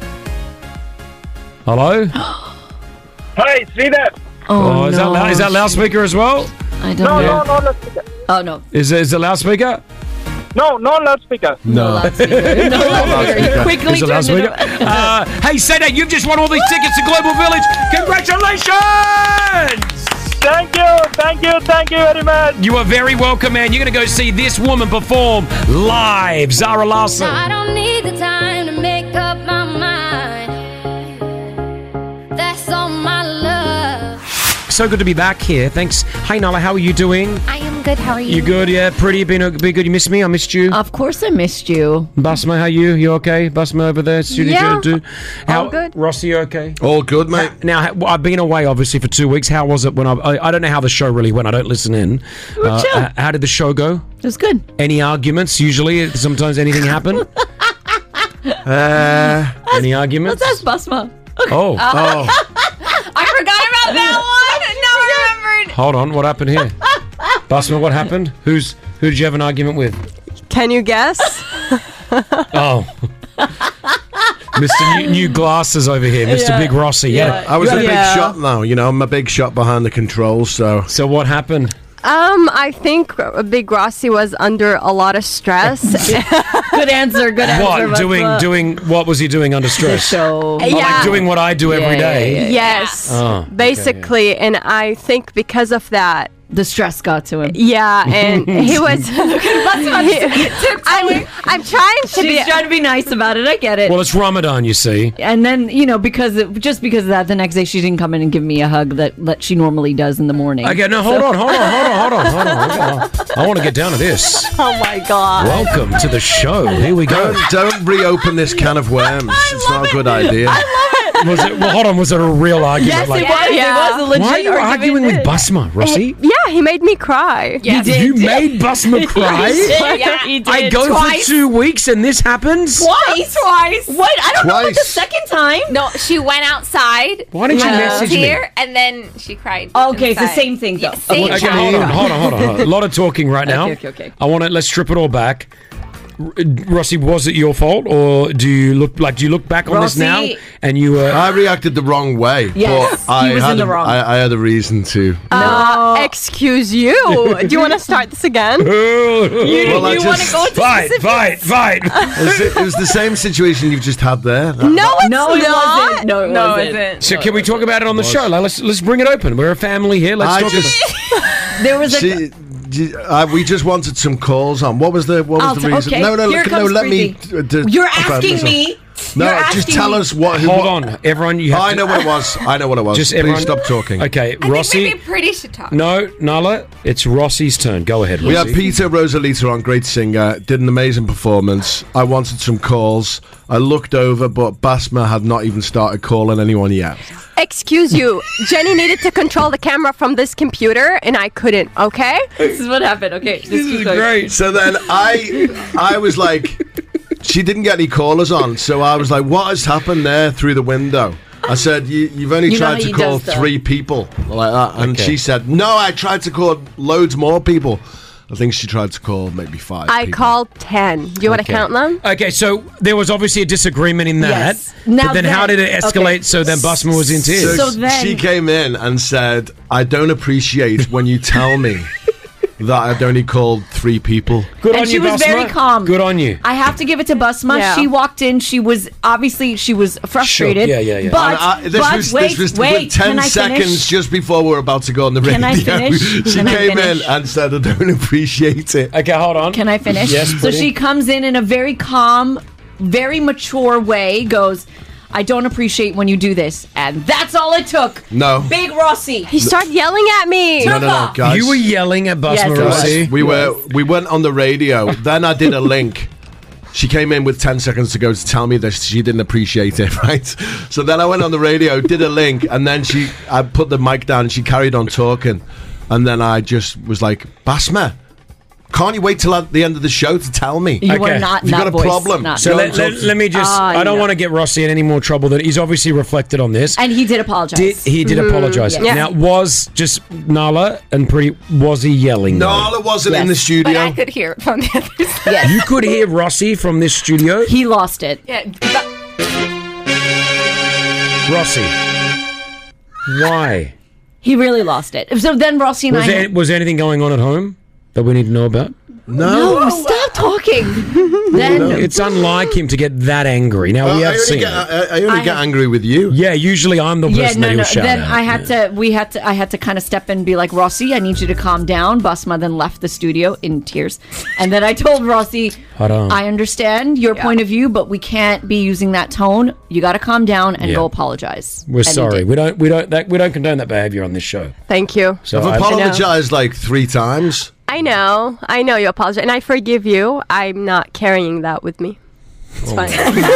Hello? Hi, Sridhar. Oh, is, that no. lou- is that loudspeaker as well? I don't No, know. no, no loudspeaker. Oh, no. Is it, is it loudspeaker? No, no loudspeaker. No. loudspeaker. No loudspeaker. Quickly Is it turn it loudspeaker? around. uh, hey, say that. You've just won all these tickets to Global Village. Congratulations! Thank you, thank you, thank you very much. You are very welcome, man. You're going to go see this woman perform live. Zara Larsson. I don't need the time to make up my mind. That's all my love. So good to be back here. Thanks. Hey, Nala, how are you doing? I am good. How are you? You good? Yeah, pretty. Been, been good. You missed me? I missed you. Of course I missed you. Basma, how you? You okay? Basma over there, studio Yeah, too. How, all good. Rossi, you okay? All good, mate. Now, ha- I've been away obviously for two weeks. How was it when I? I, I don't know how the show really went. I don't listen in. We were chill. h- how did the show go? It was good. Any arguments? Usually, sometimes anything happen. Uh, Any arguments? Let's ask Basma. Oh, oh, I forgot about that one. Now I remembered. hold on. What happened here? Basma, what happened? Who's who did you have an argument with? Can you guess? Oh. Mister New, new Glasses over here, Mister Yeah. Big Rossi. Yeah. I was a big Yeah. shot now. You know, I'm a big shot behind the controls. So So what happened? Um, I think uh, Big Rossi was under a lot of stress. Good answer. Good answer. What but, doing? uh, Doing what was he doing under stress? So Oh, like doing what I do every Yeah, day. yeah, yeah. Yes, Oh, okay, basically, and I think because of that, the stress got to him. yeah, and he was. I'm, I'm trying to She's be. trying to be nice about it. I get it. Well, it's Ramadan, you see. And then, you know, because of, just because of that, the next day she didn't come in and give me a hug that, that she normally does in the morning. Okay, no, hold on, hold on, hold on, hold on, hold on. hold on. I want to get down to this. Oh my god! Welcome to the show. Here we go. Don't, don't reopen this can of worms. It's not a good idea. Was it? Well, hold on. Was it a real argument? Yes, like, it was. Yeah. It was a legit why are you arguing with Basma, Rossi? Yeah, he made me cry. He did. You made Basma cry? Yeah, he did. I go Twice. for two weeks and this happens? Twice. Twice. What? I don't know about the Twice. second time. No, she went outside. Why did you had a message me? tear, and then she cried. Okay, it's the inside. same thing, though. Yeah, same Okay, time. hold on, hold on, hold on. hold on. A lot of talking right now. Okay, okay, okay. I want to, let's strip it all back. R- Rossi, was it your fault, or do you look like do you look back on this now Rossi- and you were? I reacted the wrong way. Yes, but I he was had in the a, wrong. I, I had a reason to. Uh, excuse you. Do you want to start this again? Well, I you want to just- go into Fight, specifics? fight, fight! It was, it was the same situation you've just had there. That- No, it's No, it not. wasn't. No, it no, wasn't. it isn't. So can we talk about it on the show? Like, let's let's bring it open. We're a family here. Let's I talk just, about There was a. she, she- uh, we just wanted some calls on. What was the what was I'll the t- reason? okay, No, no, here look, no. comes Let me. Preeti. uh, d- You're about asking this. me. No, You're just asking tell me. us what. Who, Hold what, on, everyone. You have I to, know what it was. I know what it was. Just Please everyone- stop talking. Okay, I Rossi. think maybe Pretty should talk. No, Nala, it's Rossi's turn. Go ahead, We Rossi. had Peter Rosalita on, great singer, did an amazing performance. I wanted some calls. I looked over, but Basma had not even started calling anyone yet. Excuse you. Jenny needed to control the camera from this computer, and I couldn't. Okay. This is what happened. Okay, this This is great. So then I, I was like, she didn't get any callers on, so I was like, what has happened there through the window? I said, you, you've only You know tried how to he call does, though. three people like that, and Okay. she said, no, I tried to call loads more people. I think she tried to call maybe five. I people. called ten. Do you want to Okay. count them? Okay, so there was obviously a disagreement in that. Yes. Now But then, how then- did it escalate okay. so then Basma was in tears? So, So then- she came in and said, I don't appreciate when you tell me that I'd only called three people. Good And on she you, was Basma. very calm. Good on you. I have to give it to Basma. Yeah. She walked in. She was obviously she was frustrated. Shook. Yeah, yeah, yeah. But, And I- this but was, wait, this was wait. with ten can I seconds finish? just before we were about to go on the radio. Can I finish? she Can I came in finish? and said, I don't appreciate it. Okay, hold on. Can I finish? Yes, So Pretty. she comes in in a very calm, very mature way. Goes, I don't appreciate when you do this, and that's all it took. No. Big Rossi. He started yelling at me. No, no, no, guys. You were yelling at Basma Yes, Rossi. we were we went on the radio. Then I did a link. She came in with ten seconds to go to tell me that she didn't appreciate it, right? So then I went on the radio, did a link, and then she I put the mic down and she carried on talking. And then I just was like, Basma, can't you wait till at the end of the show to tell me? You Okay. were not. You've not got a voice, problem. not- So No, let, let, talk- let me just. Ah, I don't yeah. want to get Rossi in any more trouble. That he's obviously reflected on this. and he did apologize. Did he did apologize? yes. Now was just Nala and Pretty was he yelling? No, though? it wasn't in Yes. the But studio. I could hear it from the other side. Yes. You could hear Rossi from this studio. He lost it. Yeah, but Rossi, why? He really lost it. So then Rossi and Was I. there was there anything going on at home that we need to know about? no. no, stop talking. then It's unlike him to get that angry. Now Uh, we I have only, seen. get, it. I, I only I get have- angry with you. Yeah, usually I'm the person yeah, that no, he'll no. shout Then at. I had to. We had to. I had to kind of step in and be like, Rossi, I need you to calm down. Basma then left the studio in tears, and then I told Rossi, Hold on. I understand your point of view, but we can't be using that tone. You got to calm down and Yeah. go apologize. We're And he sorry. did. We don't. We don't. That, we don't condone that behaviour on this show. Thank you. So I've I- apologized like three times. I know. I know you apologize, and I forgive you. I'm not carrying that with me. It's fine.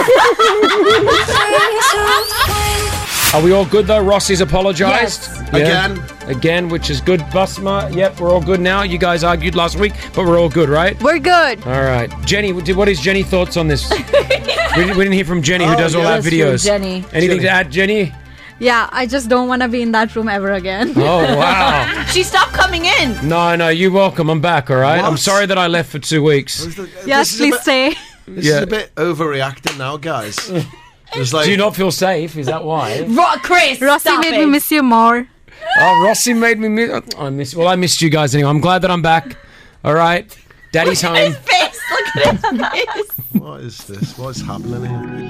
Are we all good though? Rossi's apologised Yes. Again. Again, which is good. Busma. Yep, we're all good now. You guys argued last week, but we're all good, right? We're good. All right, Jenny. What what is Jenny's thoughts on this? we, didn't, we didn't hear from Jenny, who Oh, does all yeah. our Yes, from videos. Jenny. Anything Jenny. to add, Jenny? Yeah, I just don't want to be in that room ever again. Oh wow. She stopped coming in. No, no, you're welcome. I'm back. All right. I'm What? sorry that I left for two weeks. Yes, This is a please bit- stay. This Yeah. is a bit overreacting now, guys. It's like, Do you not feel safe? Is that why? Ro- Chris, Rossi stop made it. me miss you more. Oh, Rossi made me miss. I miss. Well, I missed you guys anyway. I'm glad that I'm back. All right, Daddy's home. His face. Look at his face. What is this? What's happening here?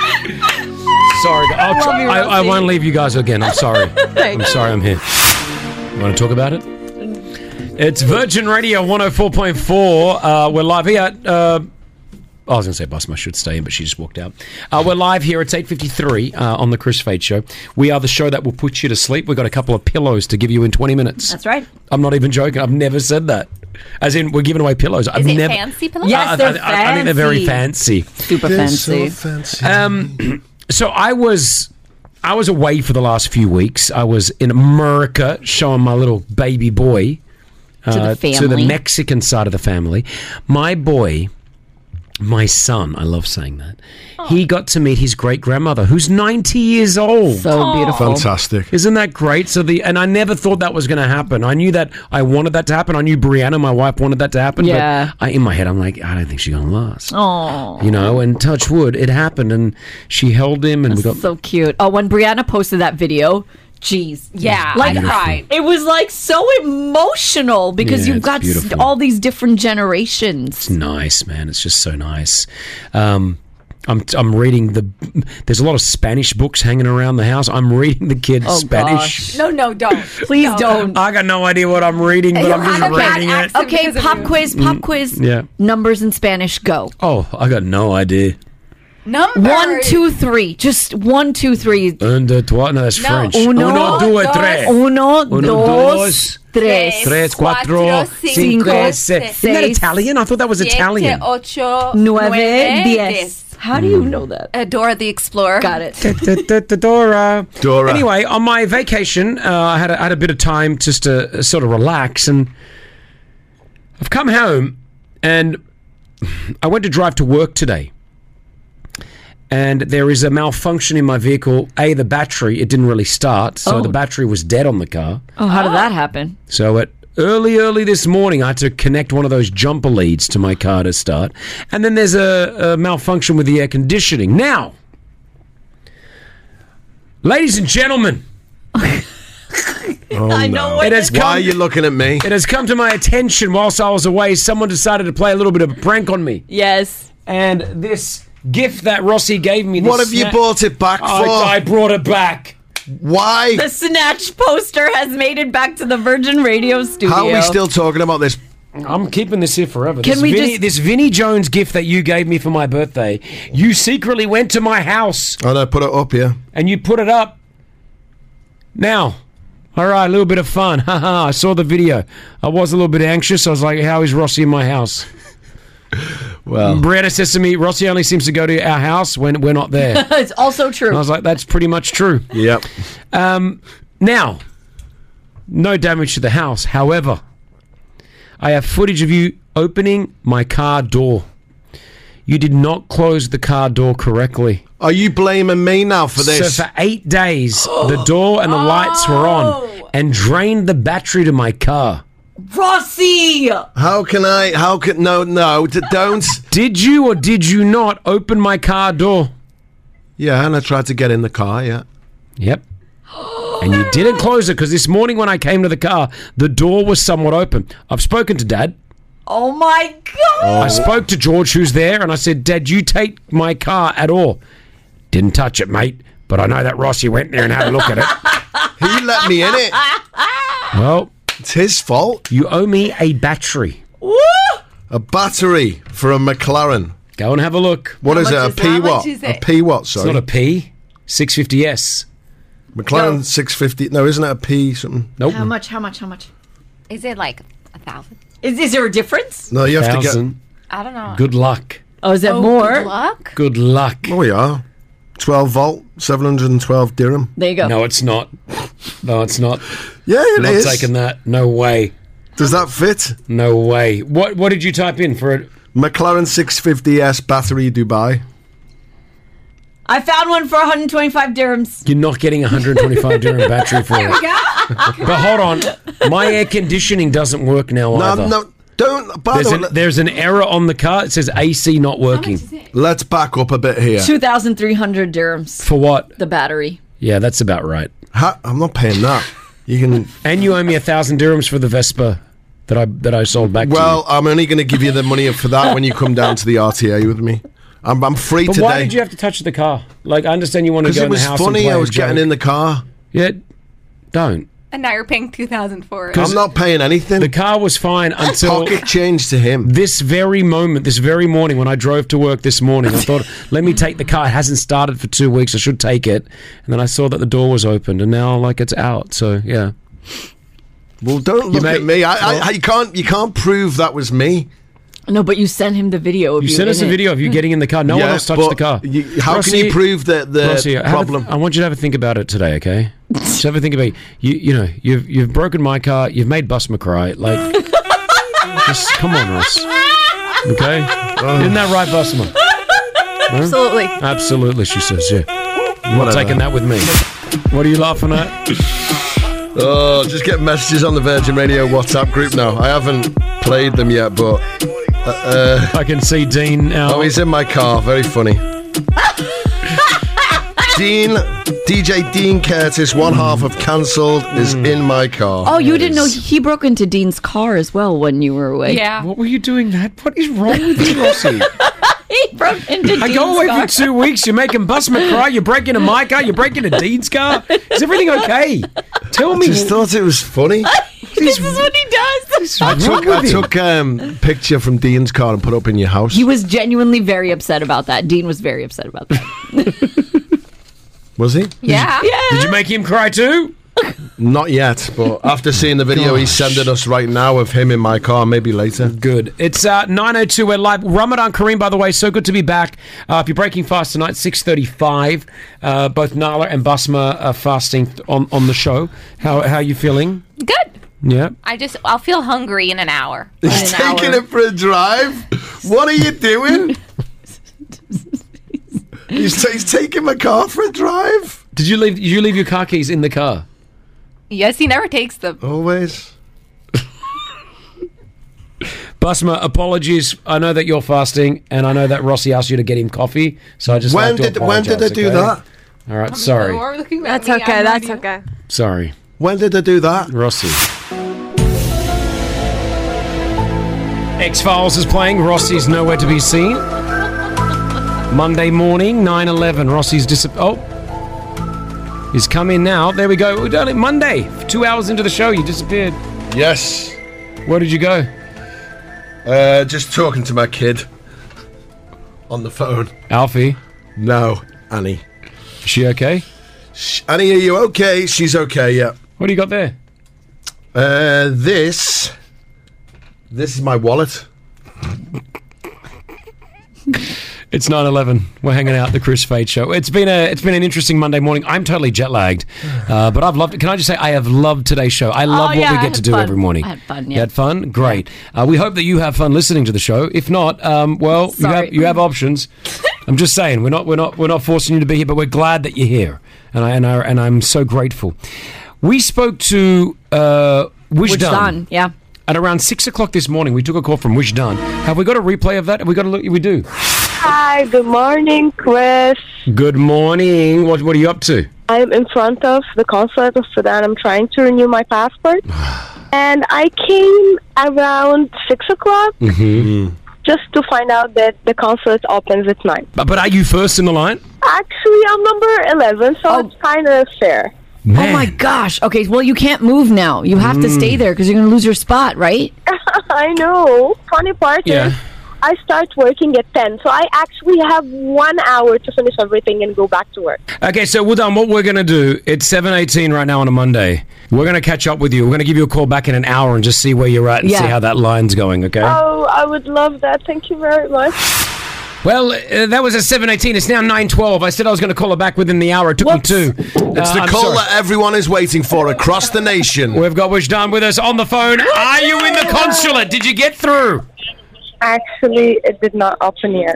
Sorry, I'll Love try, you, I, I Rossi. won't leave you guys again. I'm sorry. I'm Thanks. sorry. I'm here. You want to talk about it? It's Virgin Radio one oh four point four. Uh, we're live here. At, uh, I was going to say Busma should stay in, but she just walked out. Uh, we're live here. It's eight fifty-three uh, on the Chris Fade Show. We are the show that will put you to sleep. We've got a couple of pillows to give you in twenty minutes. That's right. I'm not even joking. I've never said that. As in, we're giving away pillows. I've Is it never. fancy pillows? Yes, I- they're I, I think they're very fancy. fancy. Super They're fancy. so fancy. Um, so I was, I was away for the last few weeks. I was in America showing my little baby boy To the uh, to the family. Mexican side of the family. My boy, my son, I love saying that. He got to meet his great grandmother, who's ninety years old. So beautiful. Fantastic. Isn't that great? So the and I never thought that was going to happen. I knew that I wanted that to happen. I knew Brianna, my wife, wanted that to happen. Yeah. But I, in my head, I'm like, I don't think she's going to last. Oh, You know, and touch wood, it happened, and she held him, and we got. so cute. Oh, when Brianna posted that video, jeez. Yeah, Like, I cried. It was like so emotional because Yeah, you've it's got s- beautiful. all these different generations. It's nice, man. It's just so nice. Um, I'm I'm reading the. There's a lot of Spanish books hanging around the house. I'm reading the kids Oh, Spanish. gosh. No, no, don't. Please don't. I got no idea what I'm reading, but You I'm just have a bad reading it. accent. Okay, because of pop you. quiz, pop quiz. Yeah. Numbers in Spanish, go. Oh, I got no idea. Number One, two, three. Just one, two, three. Un, deux, trois. No, that's No. French. Uno, Uno, due, dos, tre. Uno, Uno, dos, dos, tres. Tres, cuatro, Cuatro, cinco, cinco, seis. seis. Isn't that Italian? I thought that was Siete, Italian. ocho, Nueve, nueve, diez. How do you know that? Uh, Dora the Explorer. Got it. Dora. Dora. Anyway, on my vacation, uh, I had a, I had a bit of time just to uh, sort of relax, and I've come home, and I went to drive to work today, and there is a malfunction in my vehicle. A, the battery, it didn't really start, so Oh. the battery was dead on the car. Oh, how did that happen? So at early, early this morning, I had to connect one of those jumper leads to my car to start. And then there's a, a malfunction with the air conditioning. Now, ladies and gentlemen, Oh, I know no. what it has Why come, are you looking at me? it has come to my attention whilst I was away. Someone decided to play a little bit of a prank on me. Yes. And this gift that Rossi gave me. This What have you sna- bought it back for? I, I brought it back. Why? The Snatch poster has made it back to the Virgin Radio studio. How are we still talking about this? I'm keeping this here forever. Can this we Vinnie, just- this Vinnie Jones gift that you gave me for my birthday, you secretly went to my house Oh, no, put it up here. and you put it up. Now, all right, a little bit of fun. Haha, I saw the video. I was a little bit anxious. I was like, how is Rossi in my house? Well, Brianna says to me, Rossi only seems to go to our house when we're not there. It's also true. And I was like, that's pretty much true. yep. Um, now, no damage to the house. However, I have footage of you opening my car door. You did not close the car door correctly. Are you blaming me now for this? So for eight days, the door and the lights were on and drained the battery to my car. Rossi! How can I? How can? No, no, d- don't. Did you or did you not open my car door? Yeah, and I tried to get in the car. Yeah. Yep. And you didn't close it because this morning when I came to the car, the door was somewhat open. I've spoken to Dad. Oh my god! I spoke to George, who's there, and I said, Dad, you take my car at all. Didn't touch it, mate. But I know that Rossi went there and had a look at it. He let me in it. Well, It's his fault. you owe me a battery. A battery for a McLaren. Go and have a look. What How is it? much A is- P how much what? is A it? P what? It's Sorry. not a P. six fifty S. McLaren No. six fifty. No, isn't it a P something? Nope. How much? How much? How much? Is it like a thousand? Is, is there a difference? No, you have to Thousand. I don't know. Good luck. Oh, is that Oh, more? Good luck. Good luck. get. Oh, yeah. twelve volt, seven hundred twelve dirham. There you go. No, it's not. No, it's not. Yeah, it Not is. taking that. No way. Does that fit? No way. What What did you type in for it? McLaren six fifty S battery Dubai. I found one for one hundred twenty-five dirhams. You're not getting one hundred twenty-five dirham battery for it. But hold on. My air conditioning doesn't work now No, either. no, don't. By There's the an, way, there's an error on the car. It says A C not working. let's back up a bit here. two thousand three hundred dirhams. For what? The battery. Yeah, that's about right. Ha, I'm not paying that. You can. And you owe me a thousand dirhams for the Vespa that I that I sold back Well, to you. I'm only going to give you the money for that when you come down to the R T A with me. I'm, I'm free But today. why did you have to touch the car? Like, I understand you want to Because go it in the was house and funny. play I a was getting joke. in the car. Yeah, don't. And now you're paying two thousand for it. I'm not paying anything. The car was fine until Pocket change to him. this very moment, this very morning when I drove to work this morning. I thought, let me take the car. It hasn't started for two weeks. I should take it. And then I saw that the door was opened, and now like it's out. So yeah. Well, don't look may- at me. I, I, I, you can't. You can't prove that was me. No, but you sent him the video of You you sent us in a it. video of you getting in the car. No one Yeah, else touched but the car. you- how Rossi- can you prove that the Rossi, have a- problem? I want you to have a think about it today, okay? Just have a think about it. You. You know, you've you've broken my car. You've made Busma cry. Like, just come on, Ross. Okay, isn't that right, Busma? Huh? Absolutely. Absolutely, she says. Yeah. I'm not Whatever. taking that with me. What are you laughing at? Oh, just get messages on the Virgin Radio WhatsApp group now. I haven't played them yet, but uh, uh, I can see Dean now. oh, he's in my car. Very funny. Dean, D J Dean Curtis, one half of Cancelled, is in my car. Oh, you didn't know he broke into Dean's car as well when you were away. Yeah. What were you doing that? What is wrong with you, Rossi? He broke into I Dean's go away car. for two weeks. You're making Busma cry. You're breaking into my car. You're breaking into Dean's car. Is everything okay? Tell I me. just thought it was funny. This is what he does. I took, I took um, picture from Dean's car and put up in your house. He was genuinely very upset about that. Dean was very upset about that. Was he? Yeah. Did you make him cry too? Not yet, but after seeing the video he's Gosh. sending us right now of him in my car, maybe later. Good. It's uh, nine oh two. We're live. Ramadan Kareem, by the way, so good to be back. Uh, if you're breaking fast tonight, six thirty-five. Uh, both Nala and Basma are fasting on, on the show. How, how are you feeling? Good. Yeah. I just, I'll feel hungry in an hour. He's an taking hour. it for a drive. What are you doing? he's, ta- he's taking my car for a drive. Did you leave? Did you leave your car keys in the car? Yes, he never takes them. Always. Basma, apologies. I know that you're fasting, and I know that Rossi asked you to get him coffee. So I just When like to did when did I apologise, do okay? that? All right, sorry, Or looking at That's me, okay. I'm That's not okay. sorry, When did I do that? Rossi. X Files is playing. Rossi's nowhere to be seen. Monday morning, nine eleven. Rossi's dis. Oh, he's come in now. There we go. We've done it Monday. Two hours into the show, you disappeared. Yes. Where did you go? Uh, just talking to my kid on the phone. Alfie, No, Annie. is she okay? Sh- Annie, are you okay? She's okay. Yeah. What do you got there? Uh, this. This is my wallet. It's nine eleven. We're hanging out at the Chris Fade show. It's been a it's been an interesting Monday morning. I'm totally jet lagged, uh, but I've loved it. Can I just say I have loved today's show. I love Oh, what yeah, we I get had to do fun. every morning. I had fun, You yeah. had fun. Great. Uh, we hope that you have fun listening to the show. If not, um, well, you Sorry. have you have options. I'm just saying we're not we're not we're not forcing you to be here, but we're glad that you're here, and I and I and I'm so grateful. We spoke to uh, Which Wijdan. done? Yeah. At around six o'clock this morning, we took a call from Wijdan. Have we got a replay of that? Have we got a look? We do. Hi, good morning, Chris. Good morning. What What are you up to? I'm in front of the consulate of Sudan. I'm trying to renew my passport. And I came around six o'clock Mm-hmm. just to find out that the consulate opens at nine. But, but are you first in the line? Actually, I'm number eleven, so it's kind of fair. Oh my gosh. Okay, well, you can't move now. You have to Mm. stay there because you're going to lose your spot, right? I know. Funny part Yeah. is I start working at ten, so I actually have one hour to finish everything and go back to work. Okay, so well done. What we're going to do, it's seven eighteen right now on a Monday. We're going to catch up with you. We're going to give you a call back in an hour and just see where you're at and Yeah. see how that line's going, okay? Oh, I would love that. Thank you very much. Well, uh, that was at seven eighteen. It's now nine twelve. I said I was going to call her back within the hour. It took Whoops. me two. It's Uh, the I'm call sorry. that everyone is waiting for across the nation. We've got Wijdan with us on the phone. Are you in the consulate? Did you get through? Actually, it did not open yet.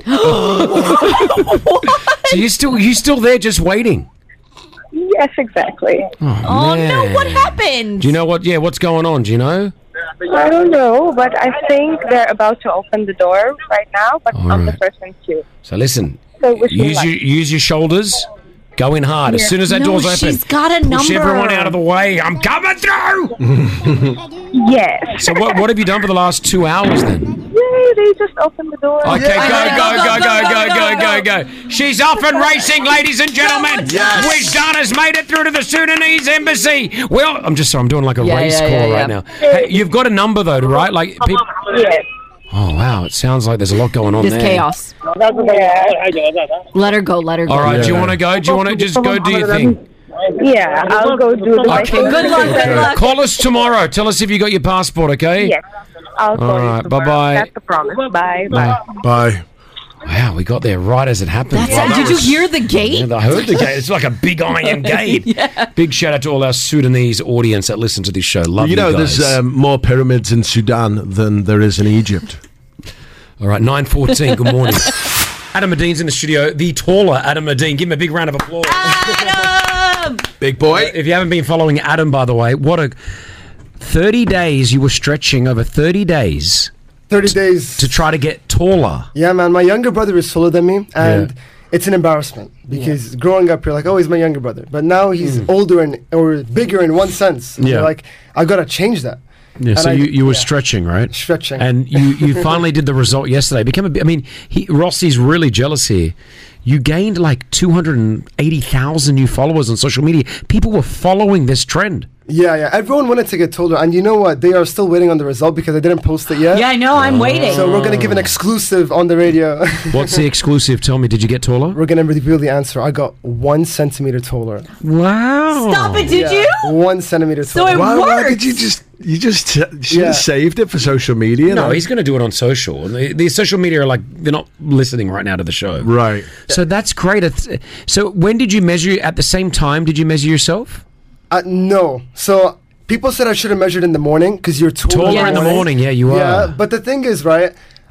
So you still you still there just waiting? Yes, exactly. Oh, no. What happened? Do you know what? Yeah, what's going on? Do you know? I don't know, but I think they're about to open the door right now, but All I'm the right. first in queue. So listen, So wish me use luck. your use your shoulders Go in hard. As soon as that No, door's open, she's got a push number. everyone out of the way. I'm coming through. Yes. So what, what have you done for the last two hours then? Yay, they just opened the door. Okay, go, go, go, go, go, go, go, go. She's off and racing, ladies and gentlemen. Yes. Wisdana's made it through to the Sudanese embassy. Well, I'm just sorry, I'm doing like a Yeah, race yeah, call yeah, right yeah. now. Hey, you've got a number though, right? Like, peop Yes. oh wow, it sounds like there's a lot going on This there. chaos. Let her go. Let her go. All right, do you Yeah. want to go? Do you want to just go do your thing? Yeah, I'll go do the Okay, good luck. Good Okay. luck. Call us tomorrow. Tell us if you got your passport, okay? Yes. I'll call All you right, tomorrow. bye-bye. That's the promise. Bye. Bye. Bye. Wow, we got there right as it happened. That's Wow, it. that Did you was- hear the gate? Yeah, I heard the gate. It's like a big iron gate. Big shout out to all our Sudanese audience that listen to this show. Love You know, you guys. there's um, more pyramids in Sudan than there is in Egypt. All right, nine fourteen. Good morning. Adam Medine's in the studio. The taller Adam Medine. Give him a big round of applause. Adam! Big boy. If you haven't been following Adam, by the way, what a thirty days you were stretching over thirty days thirty days. to try to get taller. Yeah, man. My younger brother is taller than me, and Yeah. it's an embarrassment because growing up, you're like, oh, he's my younger brother. But now he's older and or bigger in one sense. And Yeah. You're like, I gotta change that. Yeah, And so I- you, you were yeah. stretching, right? Stretching. And you, you finally did the result yesterday. Became a bit, I mean, he, Rossi's really jealous here. You gained like two hundred eighty thousand new followers on social media. People were following this trend. Yeah, yeah. Everyone wanted to get taller, and you know what? They are still waiting on the result because I didn't post it yet. Yeah, I know. I'm waiting. So we're gonna give an exclusive on the radio. What's the exclusive? Tell me, did you get taller? We're gonna reveal the answer. I got one centimeter taller. Wow. Stop it, did Yeah, you? One centimeter So taller. it Why, why works. did you just you just you should Yeah. have saved it for social media? No, then. he's going to do it on social. The, the social media are like, they're not listening right now to the show. right. So that's great. It's- So when did you measure, at the same time, did you measure yourself? Uh, no. So people said I should have measured in the morning because you're taller, Taller in the morning, yeah, you Yeah, are. but the thing is, right?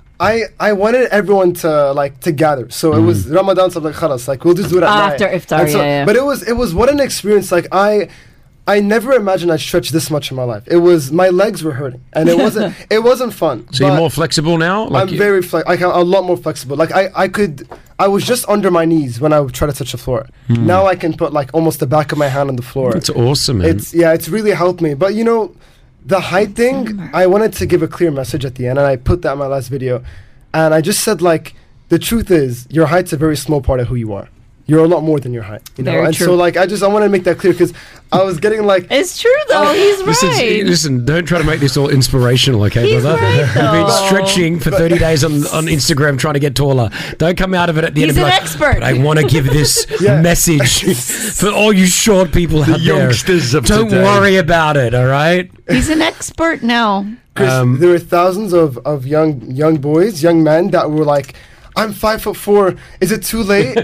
I I wanted everyone to like to gather, so it Mm. was Ramadan, so I'm like, khalas, like we'll just do it at After night. iftar, And so- yeah, yeah. But it was it was what an experience. Like I. I never imagined I'd stretch this much in my life. It was my legs were hurting, and it wasn't. It wasn't fun. So you're but more flexible now? Like I'm you- very flex. I can a lot more flexible. Like I, I could. I was just under my knees when I would try to touch the floor. Now I can put like almost the back of my hand on the floor. It's awesome, man. It's yeah, it's really helped me. But you know, the height thing, I wanted to give a clear message at the end, and I put that in my last video. And I just said like, the truth is, your height's a very small part of who you are. You're a lot more than your height, you know. Very and true. so like, I just I want to make that clear because I was getting like, It's true though. He's Listen, right. listen, don't try to make this all inspirational, okay, He's brother? right, You've been though. stretching for thirty days on, on Instagram trying to get taller. Don't come out of it at the He's end and be an like, expert. "But I want to give this Yeah. message for all you short people out there. youngsters of Don't today. worry about it, all right? He's an expert now. Chris, Um, there were thousands of, of young young boys, young men that were like, I'm five foot four. Is it too late?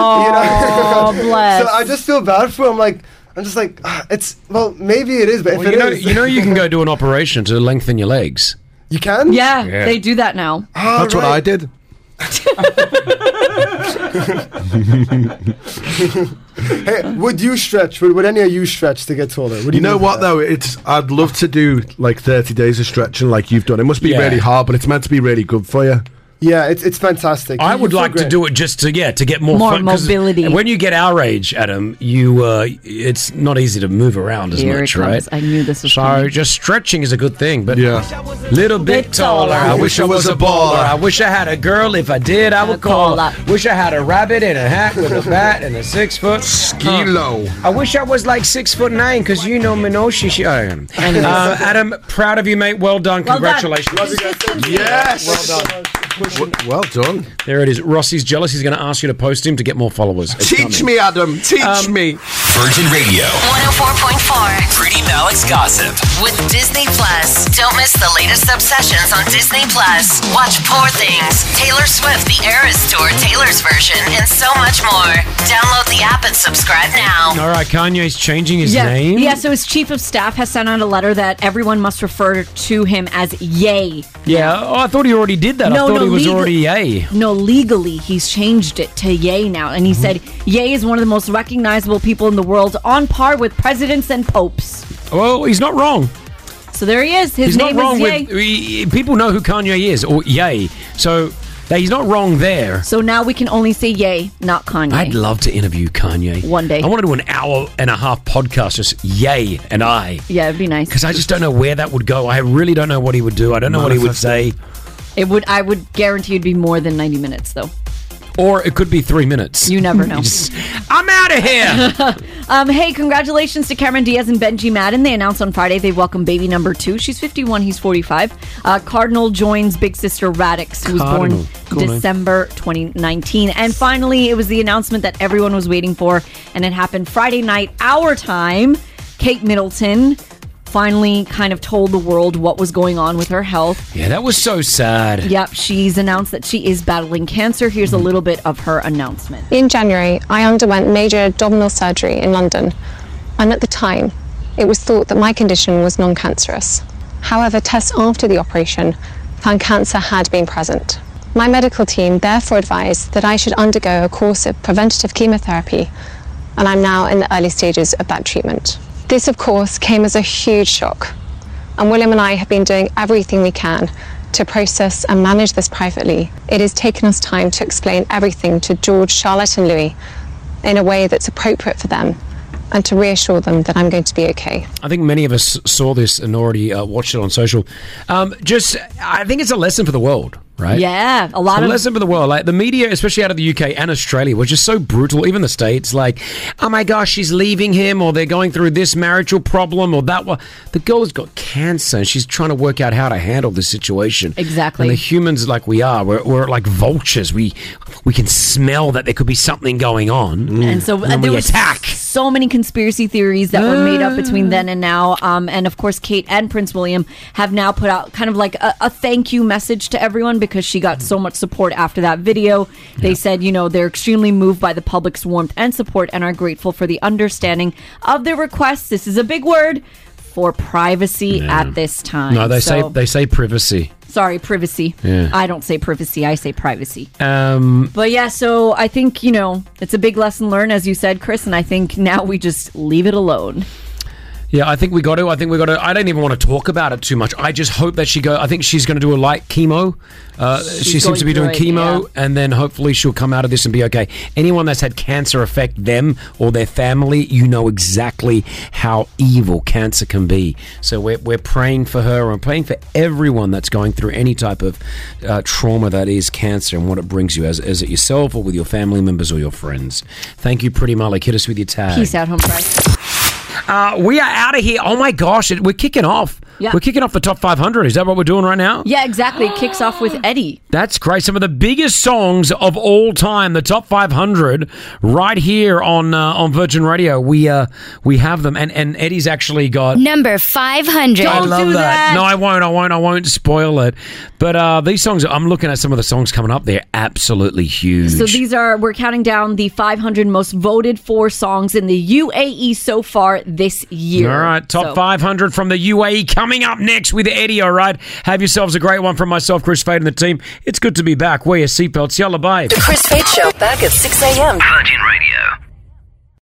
Oh, bless. So I just feel bad for him. Like I'm just like, ah, it's well, maybe it is, but Well, if you it know, is- you know, you can go do an operation to lengthen your legs. you can. Yeah, Yeah. they do that now. Ah, That's what right. I did. Hey, would you stretch? Would, would any of you stretch to get taller? Would You know do what that? though? It's I'd love to do like thirty days of stretching like you've done. It must be Yeah. really hard, but it's meant to be really good for you. Yeah, it's it's fantastic. I You- would you feel like to great. do it just to yeah to get more, More fun, 'cause mobility. When you get our age, Adam, you uh, it's not easy to move around as Here much, it comes. right? I knew this was So coming. just stretching is a good thing, but Yeah. little bit Bit taller. taller. I wish I was a baller. I wish I had a girl. If I did, I would call her. Wish I had a rabbit in a hat with a bat and a six foot Ski low. I wish I was like six foot nine because you know Minoshi. She, oh, Anyways. uh, Adam, proud of you, mate. Well done. Well done. Congratulations. Yes. Well done. W- well done. There it is. Rossi's jealous. He's going to ask you to post him to get more followers. It's Teach coming. me, Adam. Teach Um, me. Virgin Radio. one oh four point four Pretty Malik's Gossip. with Disney Plus. Don't miss the latest obsessions on Disney Plus. Watch Poor Things, Taylor Swift, The Eras Tour, Taylor's version, and so much more. Download the app and subscribe now. All right, Kanye's changing his yeah. name. Yeah, so his chief of staff has sent out a letter that everyone must refer to him as Ye. Yeah. Oh, I thought he already did that. I No, thought no, he was legal- already Ye. No, legally, he's changed it to Ye now. And he said, Ye is one of the most recognizable people in the world, on par with presidents and popes. Well, he's not wrong. So there he is. His He's name not wrong is Ye. with. he- People know who Kanye is, or Ye. So He's not wrong there. So now we can only say yay, not Kanye. I'd love to interview Kanye. One day. I want to do an hour and a half podcast, just yay and I. Yeah, it'd be nice. Because I just don't know where that would go. I really don't know what he would do. I don't know what he would say. It would. I would guarantee it'd be more than ninety minutes, though. Or it could be three minutes. You never know. Just, I'm out of here. um, hey, congratulations to Cameron Diaz and Benji Madden. They announced on Friday they welcome baby number two. She's fifty-one. He's forty-five. Uh, Cardinal joins big sister Radix, who was Cardinal. born Cool December twenty nineteen. And finally, it was the announcement that everyone was waiting for, and it happened Friday night, our time. Kate Middleton finally kind of told the world what was going on with her health. Yeah, that was so sad. Yep, she's announced that she is battling cancer. Here's a little bit of her announcement. In January, I underwent major abdominal surgery in London, and at the time, it was thought that my condition was non-cancerous. However, tests after the operation found cancer had been present. My medical team therefore advised that I should undergo a course of preventative chemotherapy, and I'm now in the early stages of that treatment. This, of course, came as a huge shock, and William and I have been doing everything we can to process and manage this privately. It has taken us time to explain everything to George, Charlotte and Louis in a way that's appropriate for them, and to reassure them that I'm going to be okay. I think many of us saw this and already uh, watched it on social. Um, just, I think it's a lesson for the world, right? Yeah, a lot it's a of lesson for the world. Like the media, especially out of the U K and Australia, was just so brutal. Even the States, like, oh my gosh, she's leaving him, or they're going through this marital problem, or that one. The girl has got cancer, and she's trying to work out how to handle this situation. Exactly. And the humans, like we are, we're, we're like vultures. We we can smell that there could be something going on, And so uh, and there we was attack. so many conspiracy theories that were made up between then and now. Um, and of course, Kate and Prince William have now put out kind of like a, a thank you message to everyone because she got so much support after that video. They Yeah. said, you know, they're extremely moved by the public's warmth and support and are grateful for the understanding of their requests. This is a big word for privacy Yeah. at this time. No, they So- say they say privacy. Sorry, privacy. Yeah. I don't say privacy, I say privacy. Um, But yeah, so I think, you know, it's a big lesson learned, as you said, Chris, and I think now we just leave it alone. Yeah, I think we got to. I think we got to. I don't even want to talk about it too much. I just hope that she go. I think she's going to do a light chemo. Uh, She's she seems going to be doing through it, chemo, yeah. and then hopefully she'll come out of this and be okay. Anyone that's had cancer affect them or their family, you know exactly how evil cancer can be. So we're we're praying for her and praying for everyone that's going through any type of uh, trauma that is cancer and what it brings you, as is it yourself or with your family members or your friends. Thank you, Pretty Malik. Hit us with your tag. Peace out, home price. Uh, we are out of here. Oh my gosh, it, we're kicking off. Yeah. We're kicking off the top five hundred. Is that what we're doing right now? Yeah, exactly. It kicks off with Eddie. That's great. Some of the biggest songs of all time, the top five hundred, right here on uh, on Virgin Radio. We uh, we have them, and, and Eddie's actually got number five hundred. I love that. No, I won't. I won't. I won't spoil it. But uh, these songs, I'm looking at some of the songs coming up. They're absolutely huge. So these are, we're counting down the five hundred most voted for songs in the U A E so far this year. All right, top So- five hundred from the U A E coming up next with Eddie, all right? Have yourselves a great one from myself, Chris Fade, and the team. It's good to be back. Wear your seatbelts. Yalla, bye. The Chris Fade Show back at six a.m. Virgin Radio.